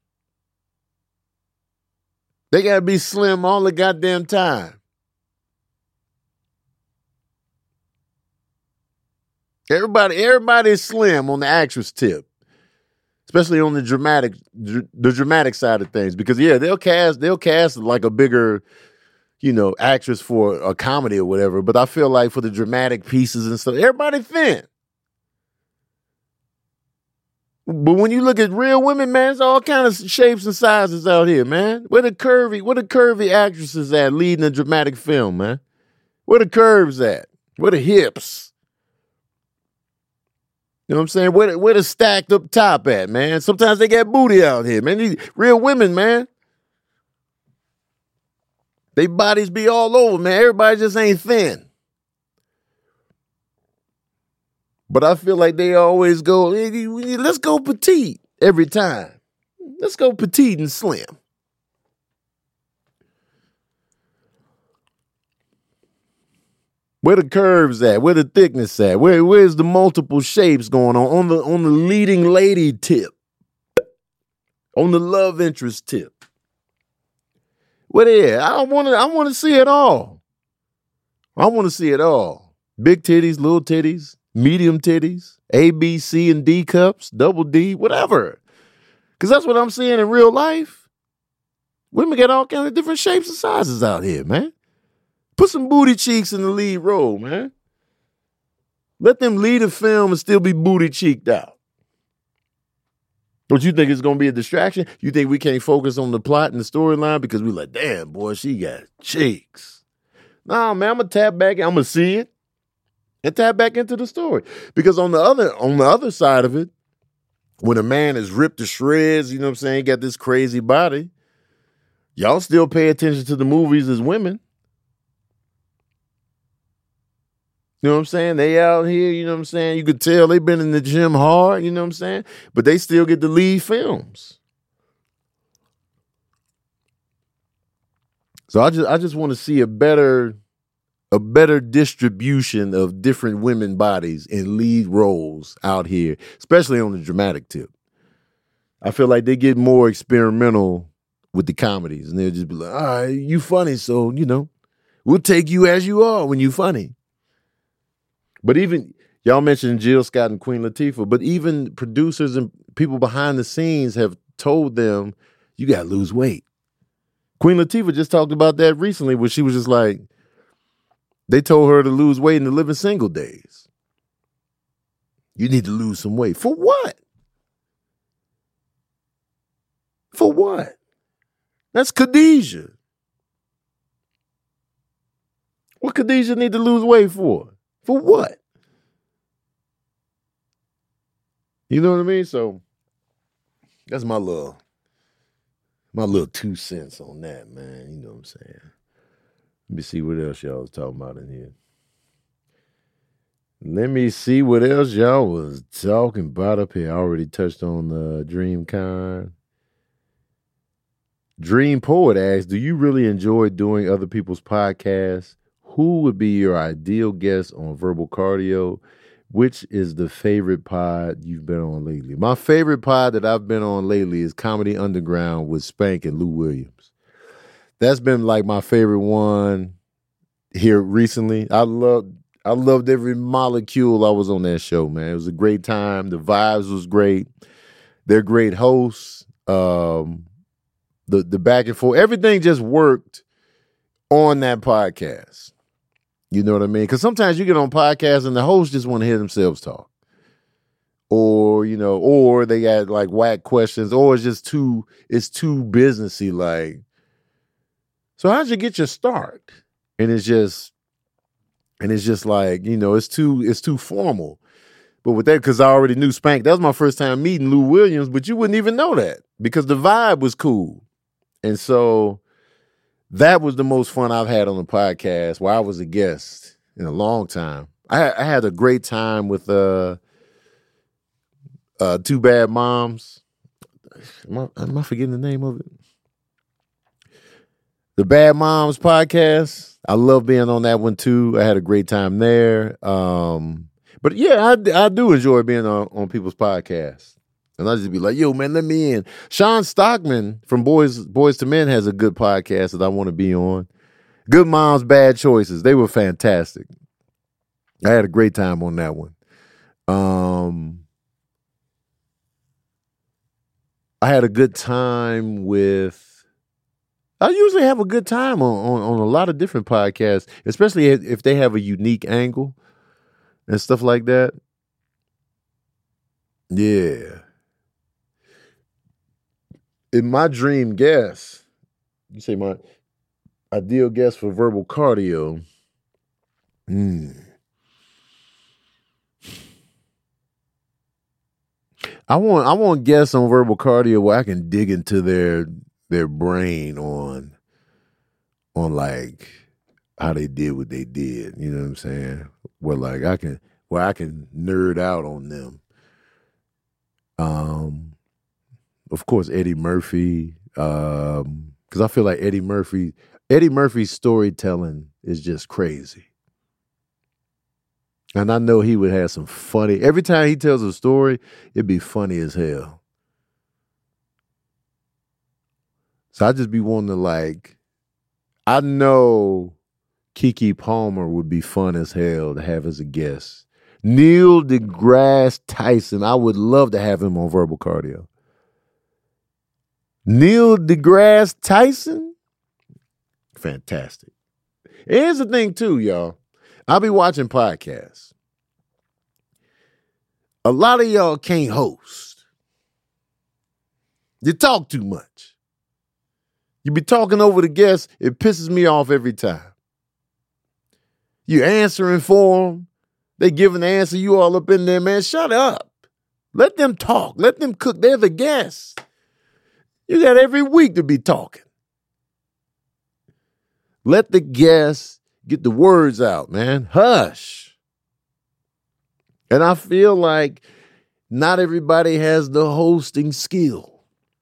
They got to be slim all the goddamn time. Everybody, everybody's slim on the actress tip. Especially on the dramatic, the dramatic side of things, because yeah, they'll cast, they'll cast like a bigger, you know, actress for a comedy or whatever. But I feel like for the dramatic pieces and stuff, everybody thin. But when you look at real women, man, it's all kind of shapes and sizes out here, man. Where the curvy, where the curvy actresses at leading a dramatic film, man? Where the curves at? Where the hips? You know what I'm saying? Where the, where the stacked up top at, man? Sometimes they got booty out here, man. These real women, man. They bodies be all over, man. Everybody just ain't thin. But I feel like they always go, hey, let's go petite every time. Let's go petite and slim. Where the curves at? Where the thickness at? Where where's the multiple shapes going on? On the on the leading lady tip. On the love interest tip. Where they at? I want to. I want to see it all. I want to see it all. Big titties, little titties, medium titties, A, B, C, and D cups, double D, whatever. Because that's what I'm seeing in real life. Women got all kinds of different shapes and sizes out here, man. Put some booty cheeks in the lead role, man. Let them lead a film and still be booty cheeked out. Don't you think it's going to be a distraction? You think we can't focus on the plot and the storyline because we like, damn, boy, she got cheeks. Nah, man, I'm going to tap back. I'm going to see it and tap back into the story. Because on the other on the other side of it, when a man is ripped to shreds, you know what I'm saying, got this crazy body, y'all still pay attention to the movies as women. You know what I'm saying? They out here, you know what I'm saying? You could tell they've been in the gym hard, you know what I'm saying? But they still get to lead films. So I just I just want to see a better a better distribution of different women bodies in lead roles out here, especially on the dramatic tip. I feel like they get more experimental with the comedies, and they'll just be like, all right, you funny, so, you know, we'll take you as you are when you funny. But even, y'all mentioned Jill Scott and Queen Latifah, but even producers and people behind the scenes have told them, you got to lose weight. Queen Latifah just talked about that recently where she was just like, they told her to lose weight in the living single days. You need to lose some weight. For what? For what? That's Khadijah. What Khadijah need to lose weight for? For what? You know what I mean? So that's my little, my little two cents on that, man. You know what I'm saying? Let me see what else y'all was talking about in here. Let me see what else y'all was talking about up here. I already touched on the DreamCon. Dream Poet asks, do you really enjoy doing other people's podcasts? Who would be your ideal guest on Verbal Cardio? Which is the favorite pod you've been on lately? My favorite pod that I've been on lately is Comedy Underground with Spank and Lou Williams. That's been like my favorite one here recently. I loved, I loved every molecule I was on that show, man. It was a great time. The vibes was great. They're great hosts. Um, the the back and forth, everything just worked on that podcast. You know what I mean? Because sometimes you get on podcasts and the hosts just want to hear themselves talk. Or, you know, or they got like whack questions, or it's just too, it's too businessy. Like, so how'd you get your start? And it's just, and it's just like, you know, it's too, it's too formal. But with that, because I already knew Spank, that was my first time meeting Lou Williams, but you wouldn't even know that because the vibe was cool. And so that was the most fun I've had on the podcast where I was a guest in a long time. I, I had a great time with uh, uh, Two Bad Moms. Am I, am I forgetting the name of it? The Bad Moms podcast. I love being on that one too. I had a great time there. Um, but yeah, I, I do enjoy being on, on people's podcasts. And I just be like, yo, man, let me in. Sean Stockman from Boys Boys to Men has a good podcast that I want to be on. Good Moms, Bad Choices. They were fantastic. I had a great time on that one. Um, I had a good time with, I usually have a good time on, on, on a lot of different podcasts, especially if they have a unique angle and stuff like that. Yeah. In my dream guest, you say my ideal guest for Verbal Cardio. Hmm. I want I want guests on Verbal Cardio where I can dig into their their brain on on like how they did what they did. You know what I'm saying? Where like I can where I can nerd out on them. Um. Of course, Eddie Murphy, because um, I feel like Eddie Murphy, Eddie Murphy's storytelling is just crazy. And I know he would have some funny, every time he tells a story, it'd be funny as hell. So I just be wanting to like I know Keke Palmer would be fun as hell to have as a guest. Neil deGrasse Tyson, I would love to have him on Verbal Cardio. Neil deGrasse Tyson? Fantastic. Here's the thing too, y'all. I'll be watching podcasts. A lot of y'all can't host. You talk too much. You be talking over the guests. It pisses me off every time. You answering for them. They giving the answer. You all up in there, man. Shut up. Let them talk. Let them cook. They're the guests. You got every week to be talking. Let the guests get the words out, man. Hush. And I feel like not everybody has the hosting skill.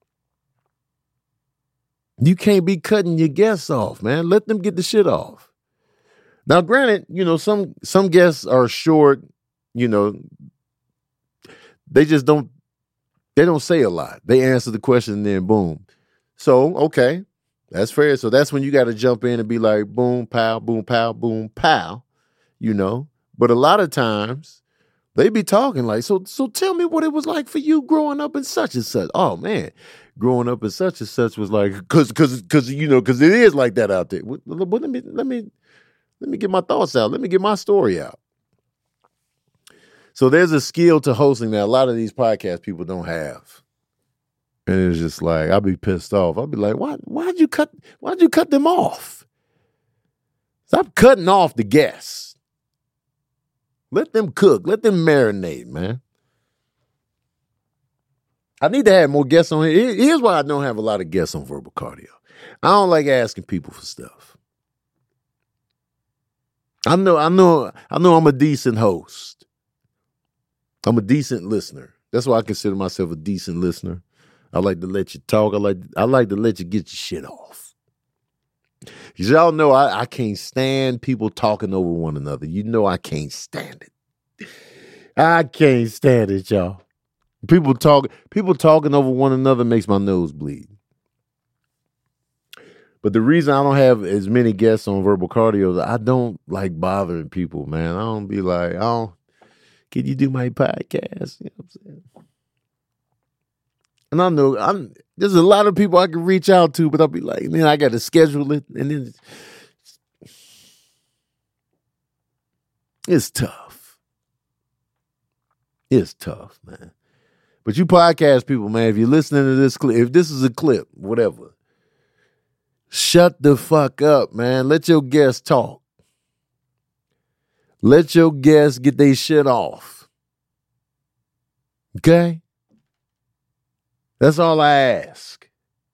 You can't be cutting your guests off, man. Let them get the shit off. Now, granted, you know, some some guests are short, you know, they just don't, they don't say a lot. They answer the question and then boom. So, okay, that's fair. So that's when you got to jump in and be like, boom, pow, boom, pow, boom, pow, you know. But a lot of times they be talking like, so so tell me what it was like for you growing up in such and such. Oh, man, growing up in such and such was like, because, because, because, you know, because it is like that out there. Well, let me, let me, let me get my thoughts out. Let me get my story out. So there's a skill to hosting that a lot of these podcast people don't have. And it's just like, I'll be pissed off. I'll be like, why, why'd you cut, why'd you cut them off? Stop cutting off the guests. Let them cook. Let them marinate, man. I need to have more guests on here. Here's why I don't have a lot of guests on Verbal Cardio. I don't like asking people for stuff. I know, I know, I know I'm a decent host. I'm a decent listener. That's why I consider myself a decent listener. I like to let you talk. I like, I like to let you get your shit off. Because y'all know I, I can't stand people talking over one another. You know I can't stand it. I can't stand it, y'all. People talk, people talking over one another makes my nose bleed. But the reason I don't have as many guests on Verbal Cardio is I don't like bothering people, man. I don't be like, I don't, can you do my podcast? You know what I'm saying? And I know I'm, there's a lot of people I can reach out to, but I'll be like, man, I got to schedule it. And then it's tough. It's tough, man. But you podcast people, man, if you're listening to this clip, if this is a clip, whatever, shut the fuck up, man. Let your guests talk. Let your guests get their shit off. Okay? That's all I ask.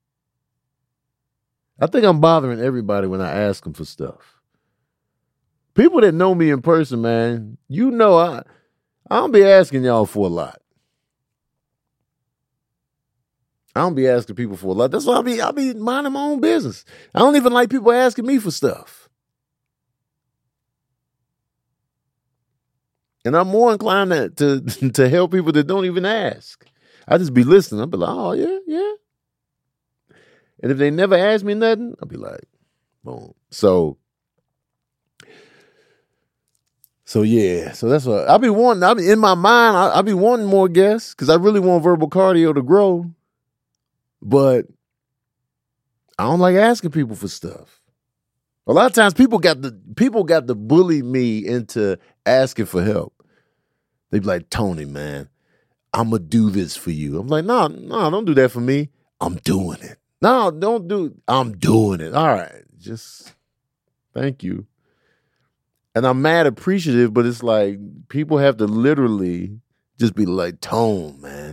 I think I'm bothering everybody when I ask them for stuff. People that know me in person, man, you know I, I don't be asking y'all for a lot. I don't be asking people for a lot. That's why I be I be minding my own business. I don't even like people asking me for stuff. And I'm more inclined to, to, to help people that don't even ask. I just be listening. I'll be like, oh, yeah, yeah. And if they never ask me nothing, I'll be like, boom. So, so yeah. So that's what, I'll be wanting, I'll be, in my mind, I'll, I'll be wanting more guests because I really want Verbal Cardio to grow. But I don't like asking people for stuff. A lot of times people got the people got to bully me into asking for help. They be like, Tony, man, I'm going to do this for you. I'm like, no, no, don't do that for me. I'm doing it. No, don't do I'm doing it. All right. Just thank you. And I'm mad appreciative, but it's like people have to literally just be like, Tone, man.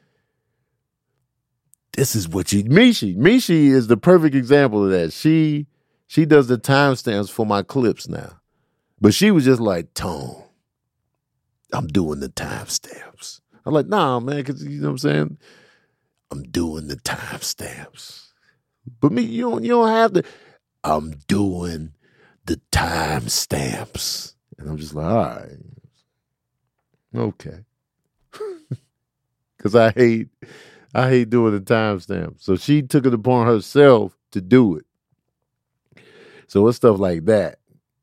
This is what you, Mishi. Mishi is the perfect example of that. She she does the timestamps for my clips now. But she was just like, Tone, I'm doing the timestamps. I'm like, nah, man, because you know what I'm saying? I'm doing the timestamps. But me, you don't, you don't have to. I'm doing the timestamps. And I'm just like, all right. Okay. Because I hate, I hate doing the timestamps. So she took it upon herself to do it. So it's stuff like that.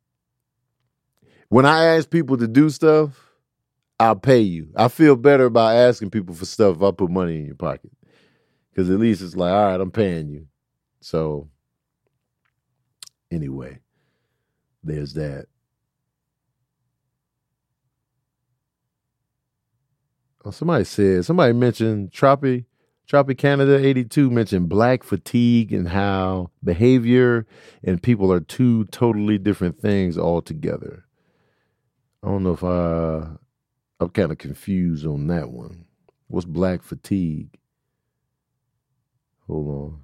When I ask people to do stuff, I'll pay you. I feel better about asking people for stuff if I put money in your pocket. Because at least it's like, all right, I'm paying you. So anyway, there's that. Oh, somebody said, somebody mentioned Tropi, Tropi Canada eighty-two mentioned black fatigue and how behavior and people are two totally different things altogether. I don't know if I, I'm kind of confused on that one. What's black fatigue? Hold on.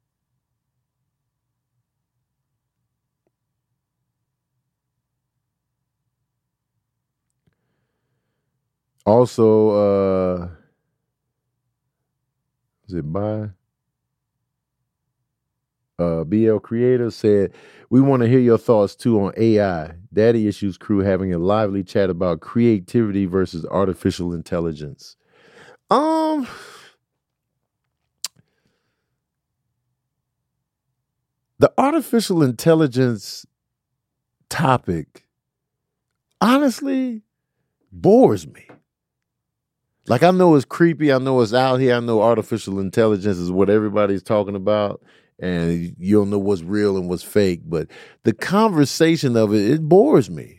Also, uh, is it by? Uh, B L Creator said, we want to hear your thoughts too on A I. Daddy Issues crew having a lively chat about creativity versus artificial intelligence. Um, the artificial intelligence topic, honestly, bores me. Like, I know it's creepy. I know it's out here. I know artificial intelligence is what everybody's talking about. And you don't know what's real and what's fake. But the conversation of it, it bores me.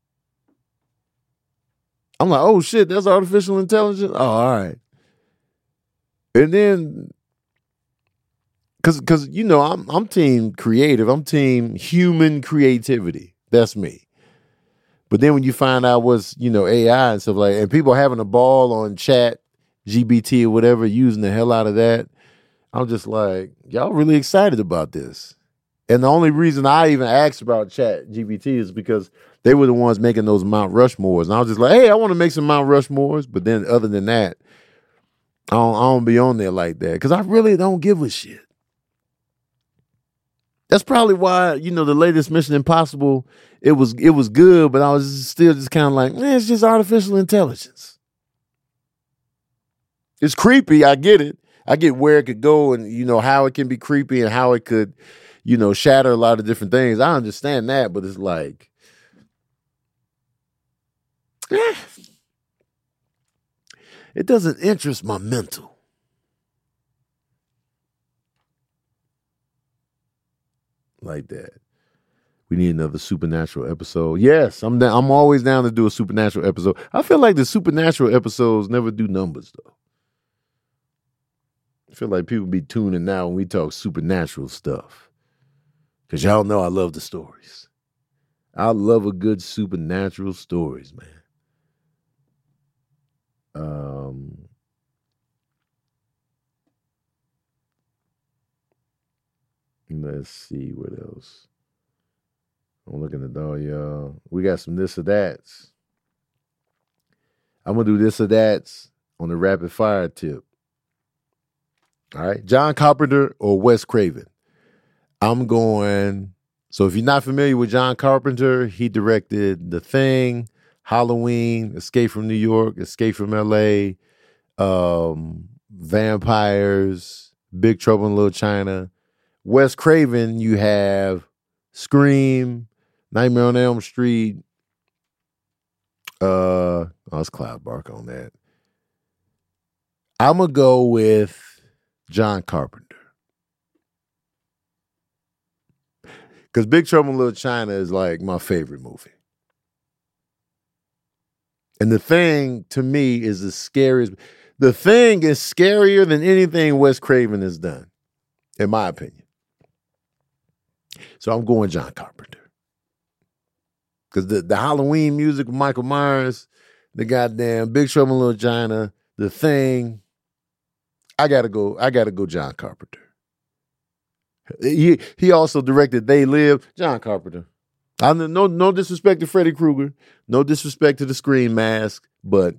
I'm like, oh, shit, that's artificial intelligence? Oh, all right. And then, because, because you know, I'm, I'm team creative. I'm team human creativity. That's me. But then when you find out what's, you know, A I and stuff like that, and people having a ball on Chat, G B T or whatever, using the hell out of that, I'm just like, y'all really excited about this. And the only reason I even asked about Chat G B T is because they were the ones making those Mount Rushmores. And I was just like, hey, I want to make some Mount Rushmores. But then other than that, I don't, I don't be on there like that because I really don't give a shit. That's probably why, you know, the latest Mission Impossible, it was it was good, but I was still just kind of like, man, it's just artificial intelligence. It's creepy. I get it. I get where it could go and, you know, how it can be creepy and how it could, you know, shatter a lot of different things. I understand that, but it's like, eh, it doesn't interest my mental. Like that. We need another supernatural episode. Yes, I'm down, I'm always down to do a supernatural episode. I feel like the supernatural episodes never do numbers though. I feel like people be tuning out when we talk supernatural stuff. Because y'all know I love the stories. I love a good supernatural stories, man. Um, let's see what else. I'm looking at all y'all. We got some this or that's. I'm gonna do this or that's on the rapid fire tip. All right, John Carpenter or Wes Craven. I'm going. So if you're not familiar with John Carpenter, he directed The Thing, Halloween, Escape from New York, Escape from L A, um, Vampires, Big Trouble in Little China. Wes Craven, you have Scream, Nightmare on Elm Street. Uh, oh, it's Cloud Bark on that. I'm going to go with John Carpenter. Because Big Trouble in Little China is like my favorite movie. And The Thing, to me, is the scariest. The Thing is scarier than anything Wes Craven has done, in my opinion. So I'm going John Carpenter. Because the, the Halloween music with Michael Myers, the goddamn Big Trouble in Little China, The Thing, I gotta go, I gotta go John Carpenter. He he also directed They Live, John Carpenter. I no no disrespect to Freddy Krueger, no disrespect to the Scream Mask, but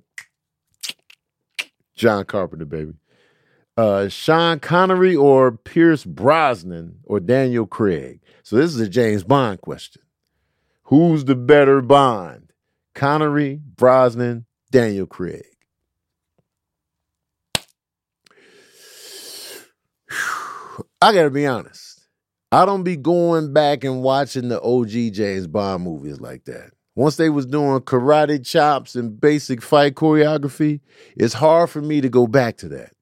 John Carpenter, baby. Uh, Sean Connery or Pierce Brosnan or Daniel Craig. So this is a James Bond question. Who's the better Bond? Connery, Brosnan, Daniel Craig. I gotta be honest. I don't be going back and watching the O G James Bond movies like that. Once they was doing karate chops and basic fight choreography, it's hard for me to go back to that.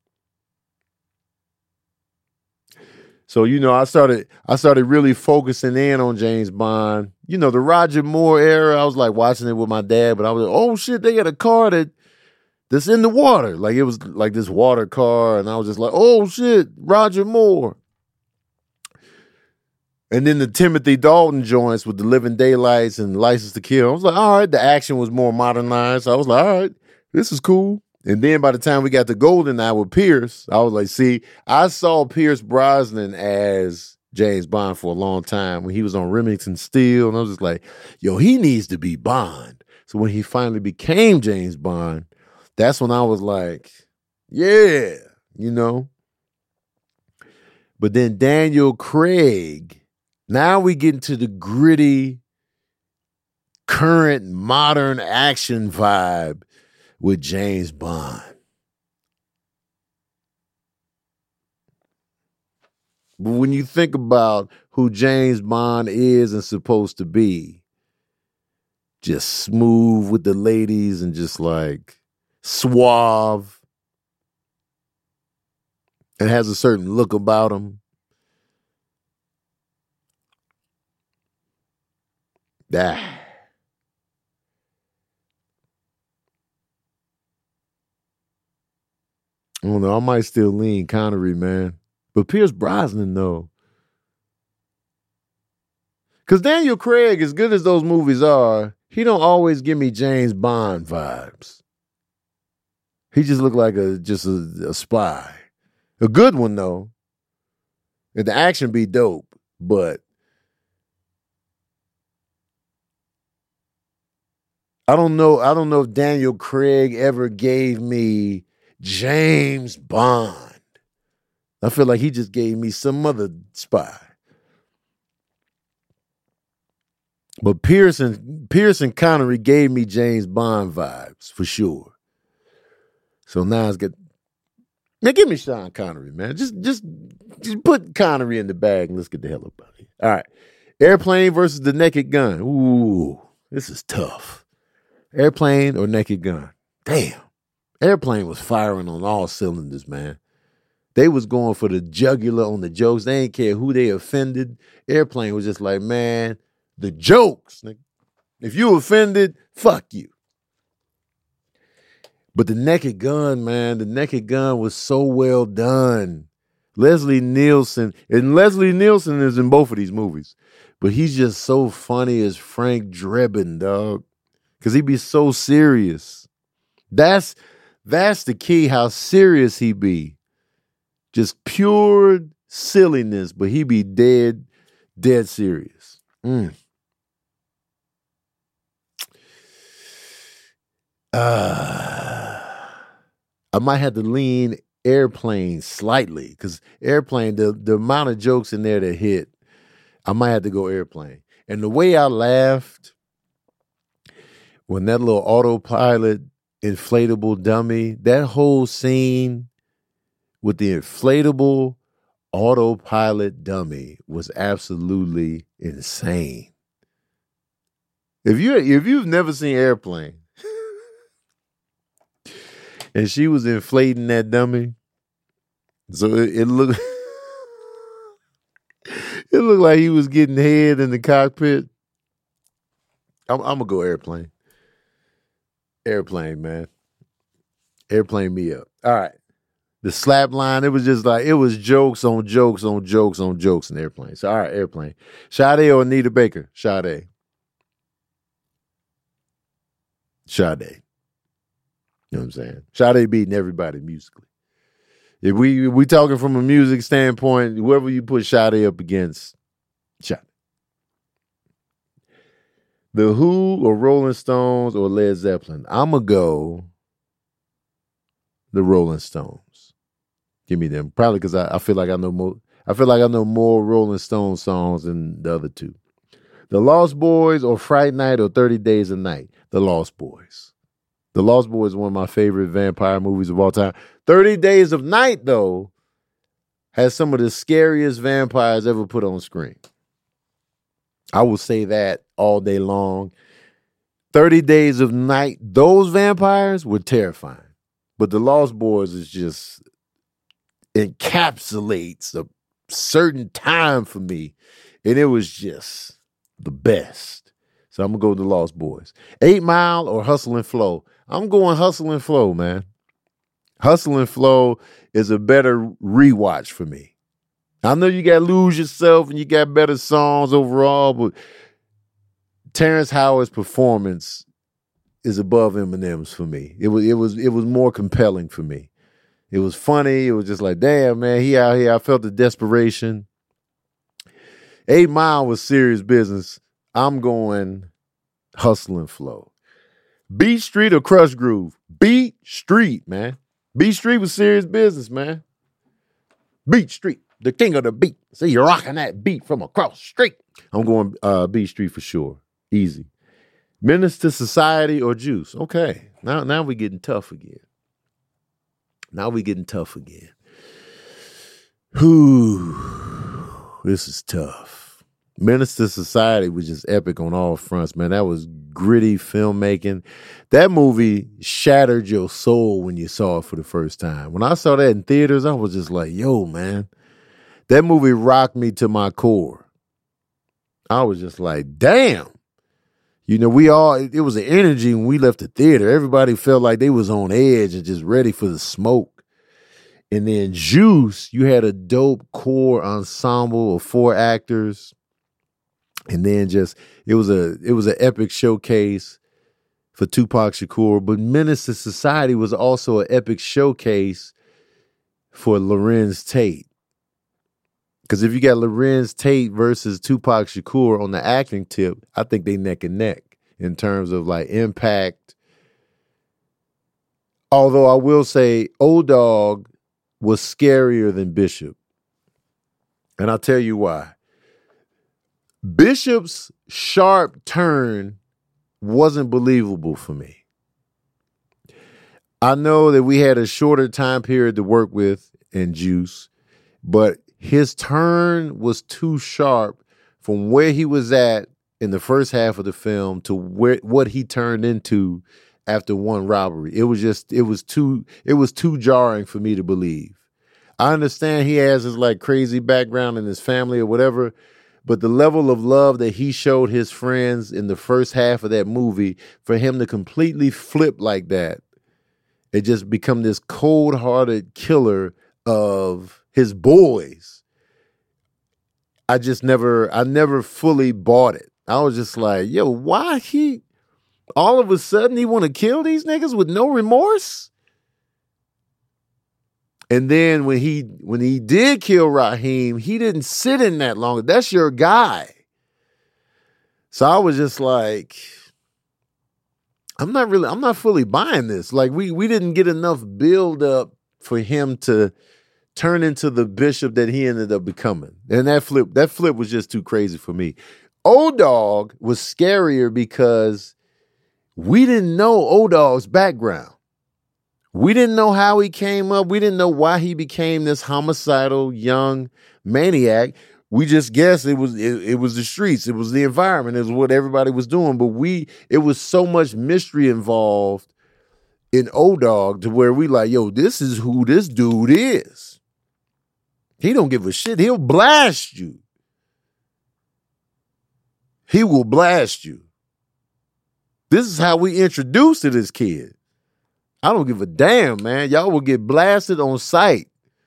So, you know, I started I started really focusing in on James Bond. You know, the Roger Moore era, I was like watching it with my dad, but I was like, oh shit, they got a car that that's in the water. Like it was like this water car, and I was just like, oh shit, Roger Moore. And then the Timothy Dalton joints with the Living Daylights and License to Kill. I was like, all right, the action was more modernized. I was like, all right, this is cool. And then by the time we got to GoldenEye with Pierce, I was like, see, I saw Pierce Brosnan as James Bond for a long time when he was on Remington Steele. And I was just like, yo, he needs to be Bond. So when he finally became James Bond, that's when I was like, yeah, you know. But then Daniel Craig, now we get into the gritty, current, modern action vibe with James Bond. But when you think about who James Bond is and supposed to be, just smooth with the ladies and just like suave, and has a certain look about him. Ah. I don't know. I might still lean Connery, man. But Pierce Brosnan, though. Because Daniel Craig, as good as those movies are, he don't always give me James Bond vibes. He just looked like a just a, a spy. A good one, though. And the action be dope, but I don't know. I don't know if Daniel Craig ever gave me James Bond. I feel like he just gave me some other spy. But Pearson, Pearson Connery gave me James Bond vibes for sure. So now it's good. Man, give me Sean Connery, man. Just, just, just put Connery in the bag and let's get the hell up out of here. All right. Airplane versus the Naked Gun. Ooh, this is tough. Airplane or Naked Gun? Damn. Airplane was firing on all cylinders, man. They was going for the jugular on the jokes. They ain't care who they offended. Airplane was just like, man, the jokes. If you offended, fuck you. But the Naked Gun, man, the Naked Gun was so well done. Leslie Nielsen, and Leslie Nielsen is in both of these movies, but he's just so funny as Frank Drebin, dog, because he be so serious. That's that's the key, how serious he be. Just pure silliness, but he be dead, dead serious. Mm. Uh, I might have to lean Airplane slightly, because Airplane, the, the amount of jokes in there that hit, I might have to go Airplane. And the way I laughed when that little autopilot inflatable dummy, that whole scene with the inflatable autopilot dummy was absolutely insane. If you if you've never seen Airplane, and she was inflating that dummy, so it, it looked it looked like he was getting head in the cockpit. I'm, I'm gonna go Airplane. Airplane, man. Airplane me up. All right. The slap line, it was just like, it was jokes on jokes on jokes on jokes in Airplane. So, all right, Airplane. Sade or Anita Baker? Sade. Sade. You know what I'm saying? Sade beating everybody musically. If we if we talking from a music standpoint, whoever you put Sade up against, Sade. The Who or Rolling Stones or Led Zeppelin? I'm going to go the Rolling Stones. Give me them. Probably because I, I feel like I know more. I feel like I know more Rolling Stone songs than the other two. The Lost Boys or Fright Night or thirty Days a Night? The Lost Boys. The Lost Boys is one of my favorite vampire movies of all time. thirty Days of Night, though, has some of the scariest vampires ever put on screen. I will say that all day long. thirty Days of Night, those vampires were terrifying. But The Lost Boys is just encapsulates a certain time for me. And it was just the best. So I'm going to go with The Lost Boys. Eight Mile or Hustle and Flow? I'm going Hustle and Flow, man. Hustle and Flow is a better rewatch for me. I know you got to lose yourself and you got better songs overall, but Terrence Howard's performance is above Eminem's for me. It was it was it was more compelling for me. It was funny. It was just like, damn, man, he out here. I felt the desperation. Eight Mile was serious business. I'm going Hustle and Flow. Beat Street or Crush Groove? Beat Street, man. Beat Street was serious business, man. Beat Street, the king of the beat. See, you're rocking that beat from across the street. I'm going uh, Beat Street for sure. Easy. Menace to Society or Juice? Okay. Now, now we're getting tough again. Now we're getting tough again. Whew. This is tough. Menace to Society was just epic on all fronts, man. That was gritty filmmaking. That movie shattered your soul when you saw it for the first time. When I saw that in theaters, I was just like, yo, man. That movie rocked me to my core. I was just like, damn. You know, we all, it was an energy when we left the theater. Everybody felt like they was on edge and just ready for the smoke. And then Juice, you had a dope core ensemble of four actors. And then just, it was a, it was an epic showcase for Tupac Shakur. But Menace to Society was also an epic showcase for Lorenz Tate. Because if you got Lorenz Tate versus Tupac Shakur on the acting tip, I think they neck and neck in terms of like impact. Although I will say O-Dog was scarier than Bishop. And I'll tell you why. Bishop's sharp turn wasn't believable for me. I know that we had a shorter time period to work with in Juice, but his turn was too sharp from where he was at in the first half of the film to where what he turned into after one robbery. It was just, it was too, it was too jarring for me to believe. I understand he has his like crazy background in his family or whatever, but the level of love that he showed his friends in the first half of that movie, for him to completely flip like that, it just become this cold-hearted killer of his boys. I just never, I never fully bought it. I was just like, yo, why he, all of a sudden he want to kill these niggas with no remorse? And then when he when he did kill Raheem, he didn't sit in that long. That's your guy. So I was just like, I'm not really, I'm not fully buying this. Like we we didn't get enough build up for him to turn into the Bishop that he ended up becoming. And that flip, that flip was just too crazy for me. O-Dog was scarier because we didn't know O-Dog's background. We didn't know how he came up. We didn't know why he became this homicidal young maniac. We just guessed it was it, it was the streets. It was the environment. It was what everybody was doing. But we it was so much mystery involved in O-Dog to where we like, yo, this is who this dude is. He don't give a shit. He'll blast you. He will blast you. This is how we introduced to this kid. I don't give a damn, man. Y'all will get blasted on sight.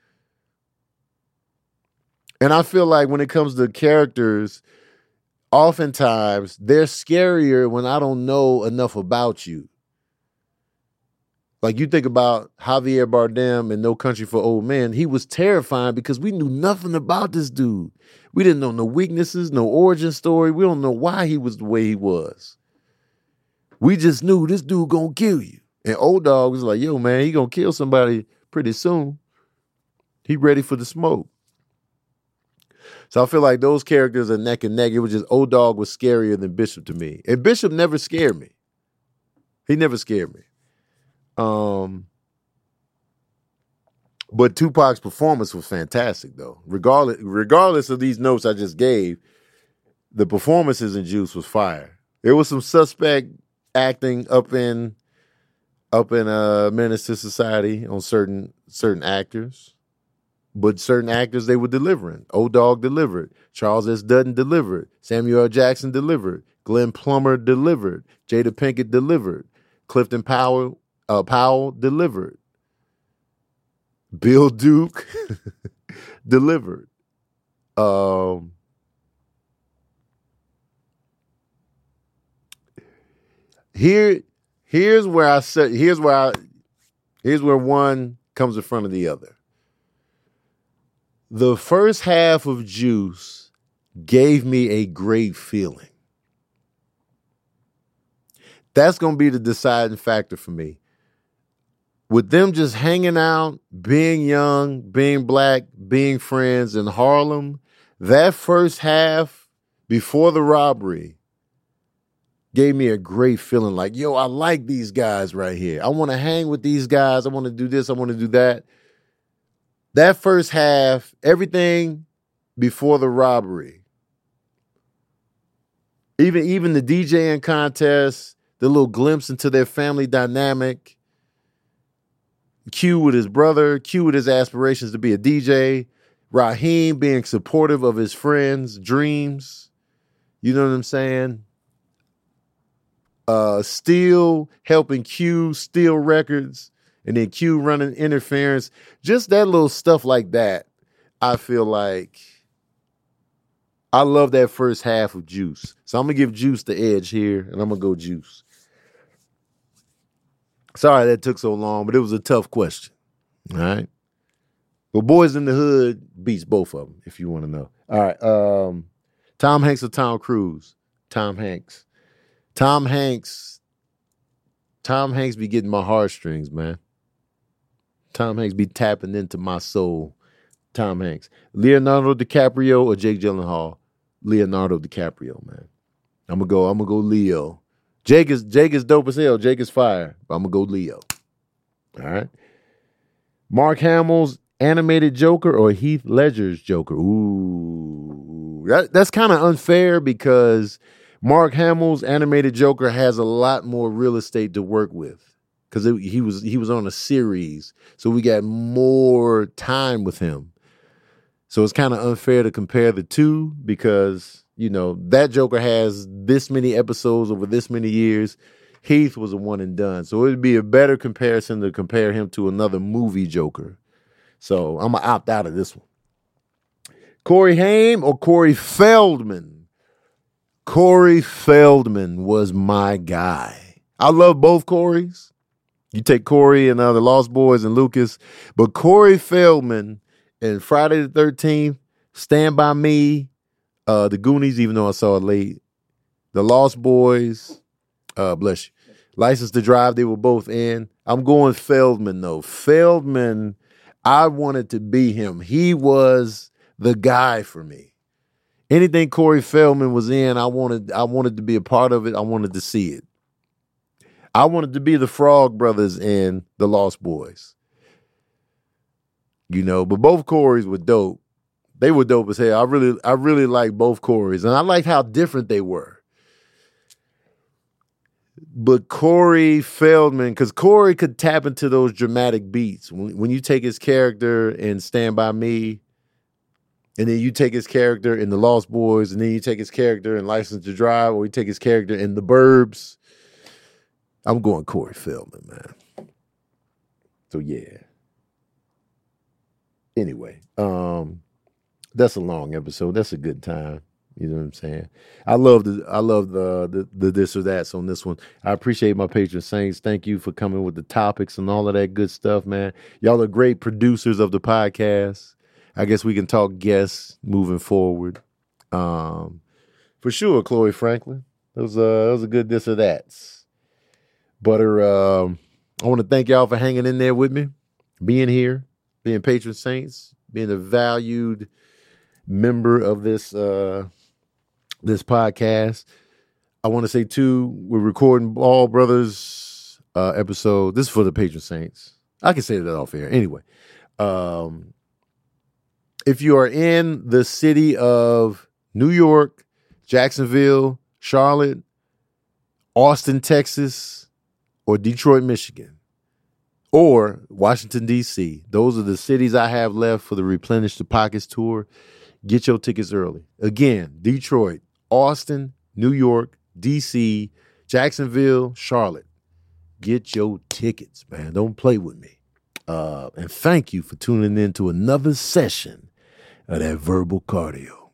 And I feel like when it comes to characters, oftentimes they're scarier when I don't know enough about you. Like you think about Javier Bardem in No Country for Old Men, he was terrifying because we knew nothing about this dude. We didn't know no weaknesses, no origin story. We don't know why he was the way he was. We just knew this dude gonna kill you. And O-Dog was like, yo, man, he gonna kill somebody pretty soon. He ready for the smoke. So I feel like those characters are neck and neck. It was just O-Dog was scarier than Bishop to me. And Bishop never scared me. He never scared me. Um, But Tupac's performance was fantastic, though. Regardless, regardless of these notes I just gave, the performances in Juice was fire. There was some suspect acting up in up in uh, Menace to Society on certain certain actors, but certain actors they were delivering. O-Dog delivered. Charles S. Dutton delivered. Samuel L. Jackson delivered. Glenn Plummer delivered. Jada Pinkett delivered. Clifton Powell uh, Powell delivered. Bill Duke delivered. Um, here, here's where I said. Here's where I. Here's where one comes in front of the other. The first half of Juice gave me a great feeling. That's going to be the deciding factor for me. With them just hanging out, being young, being black, being friends in Harlem, that first half before the robbery gave me a great feeling like, yo, I like these guys right here. I want to hang with these guys. I want to do this. I want to do that. That first half, everything before the robbery, even, even the DJing contest, the little glimpse into their family dynamic, Q with his brother, Q with his aspirations to be a D J, Raheem being supportive of his friends' dreams. You know what I'm saying? Uh, Steel helping Q steal records, and then Q running interference. Just that little stuff like that. I feel like I love that first half of Juice. So I'm going to give Juice the edge here, and I'm going to go Juice. Sorry that took so long, but it was a tough question. All right. Well, Boys in the Hood beats both of them, if you want to know. All right. Um, Tom Hanks or Tom Cruise? Tom Hanks. Tom Hanks. Tom Hanks be getting my heartstrings, man. Tom Hanks be tapping into my soul. Tom Hanks. Leonardo DiCaprio or Jake Gyllenhaal? Leonardo DiCaprio, man. I'm gonna go. I'm gonna go Leo. Jake is Jake is dope as hell. Jake is fire. But I'm gonna go Leo. All right. Mark Hamill's animated Joker or Heath Ledger's Joker? Ooh, that, that's kind of unfair because Mark Hamill's animated Joker has a lot more real estate to work with because he was he was on a series, so we got more time with him. So it's kind of unfair to compare the two because, you know, that Joker has this many episodes over this many years. Heath was a one and done. So it would be a better comparison to compare him to another movie Joker. So I'm going to opt out of this one. Corey Haim or Corey Feldman? Corey Feldman was my guy. I love both Corys. You take Corey and uh, the Lost Boys and Lucas. But Corey Feldman and Friday the thirteenth, Stand By Me, uh, The Goonies, even though I saw it late, The Lost Boys, uh, bless you, License to Drive, they were both in. I'm going Feldman, though. Feldman, I wanted to be him. He was the guy for me. Anything Corey Feldman was in, I wanted, I wanted to be a part of it. I wanted to see it. I wanted to be the Frog Brothers in The Lost Boys. You know, but both Corys were dope. They were dope as hell. I really, I really liked both Corys, and I liked how different they were. But Corey Feldman, because Corey could tap into those dramatic beats. When, when you take his character in Stand By Me, and then you take his character in The Lost Boys, and then you take his character in License to Drive, or you take his character in The Burbs, I'm going Corey Feldman, man. So, yeah. Anyway, um, that's a long episode. That's a good time. You know what I'm saying? I love the I love the, the the this or that's on this one. I appreciate my patron saints. Thank you for coming with the topics and all of that good stuff, man. Y'all are great producers of the podcast. I guess we can talk guests moving forward. Um, for sure, Chloe Franklin. That was a that was a good this or that's. Butter. Um, I want to thank y'all for hanging in there with me, being here, being patron saints, being a valued member of this uh, this podcast. I want to say too, we're recording Ball Brothers uh, episode. This is for the patron saints. I can say that off air anyway. Um, if you are in the city of New York, Jacksonville, Charlotte, Austin, Texas, or Detroit, Michigan, or Washington, D C, those are the cities I have left for the Replenish the Pockets tour. Get your tickets early. Again, Detroit, Austin, New York, D C, Jacksonville, Charlotte. Get your tickets, man. Don't play with me. Uh, and thank you for tuning in to another session of that verbal cardio.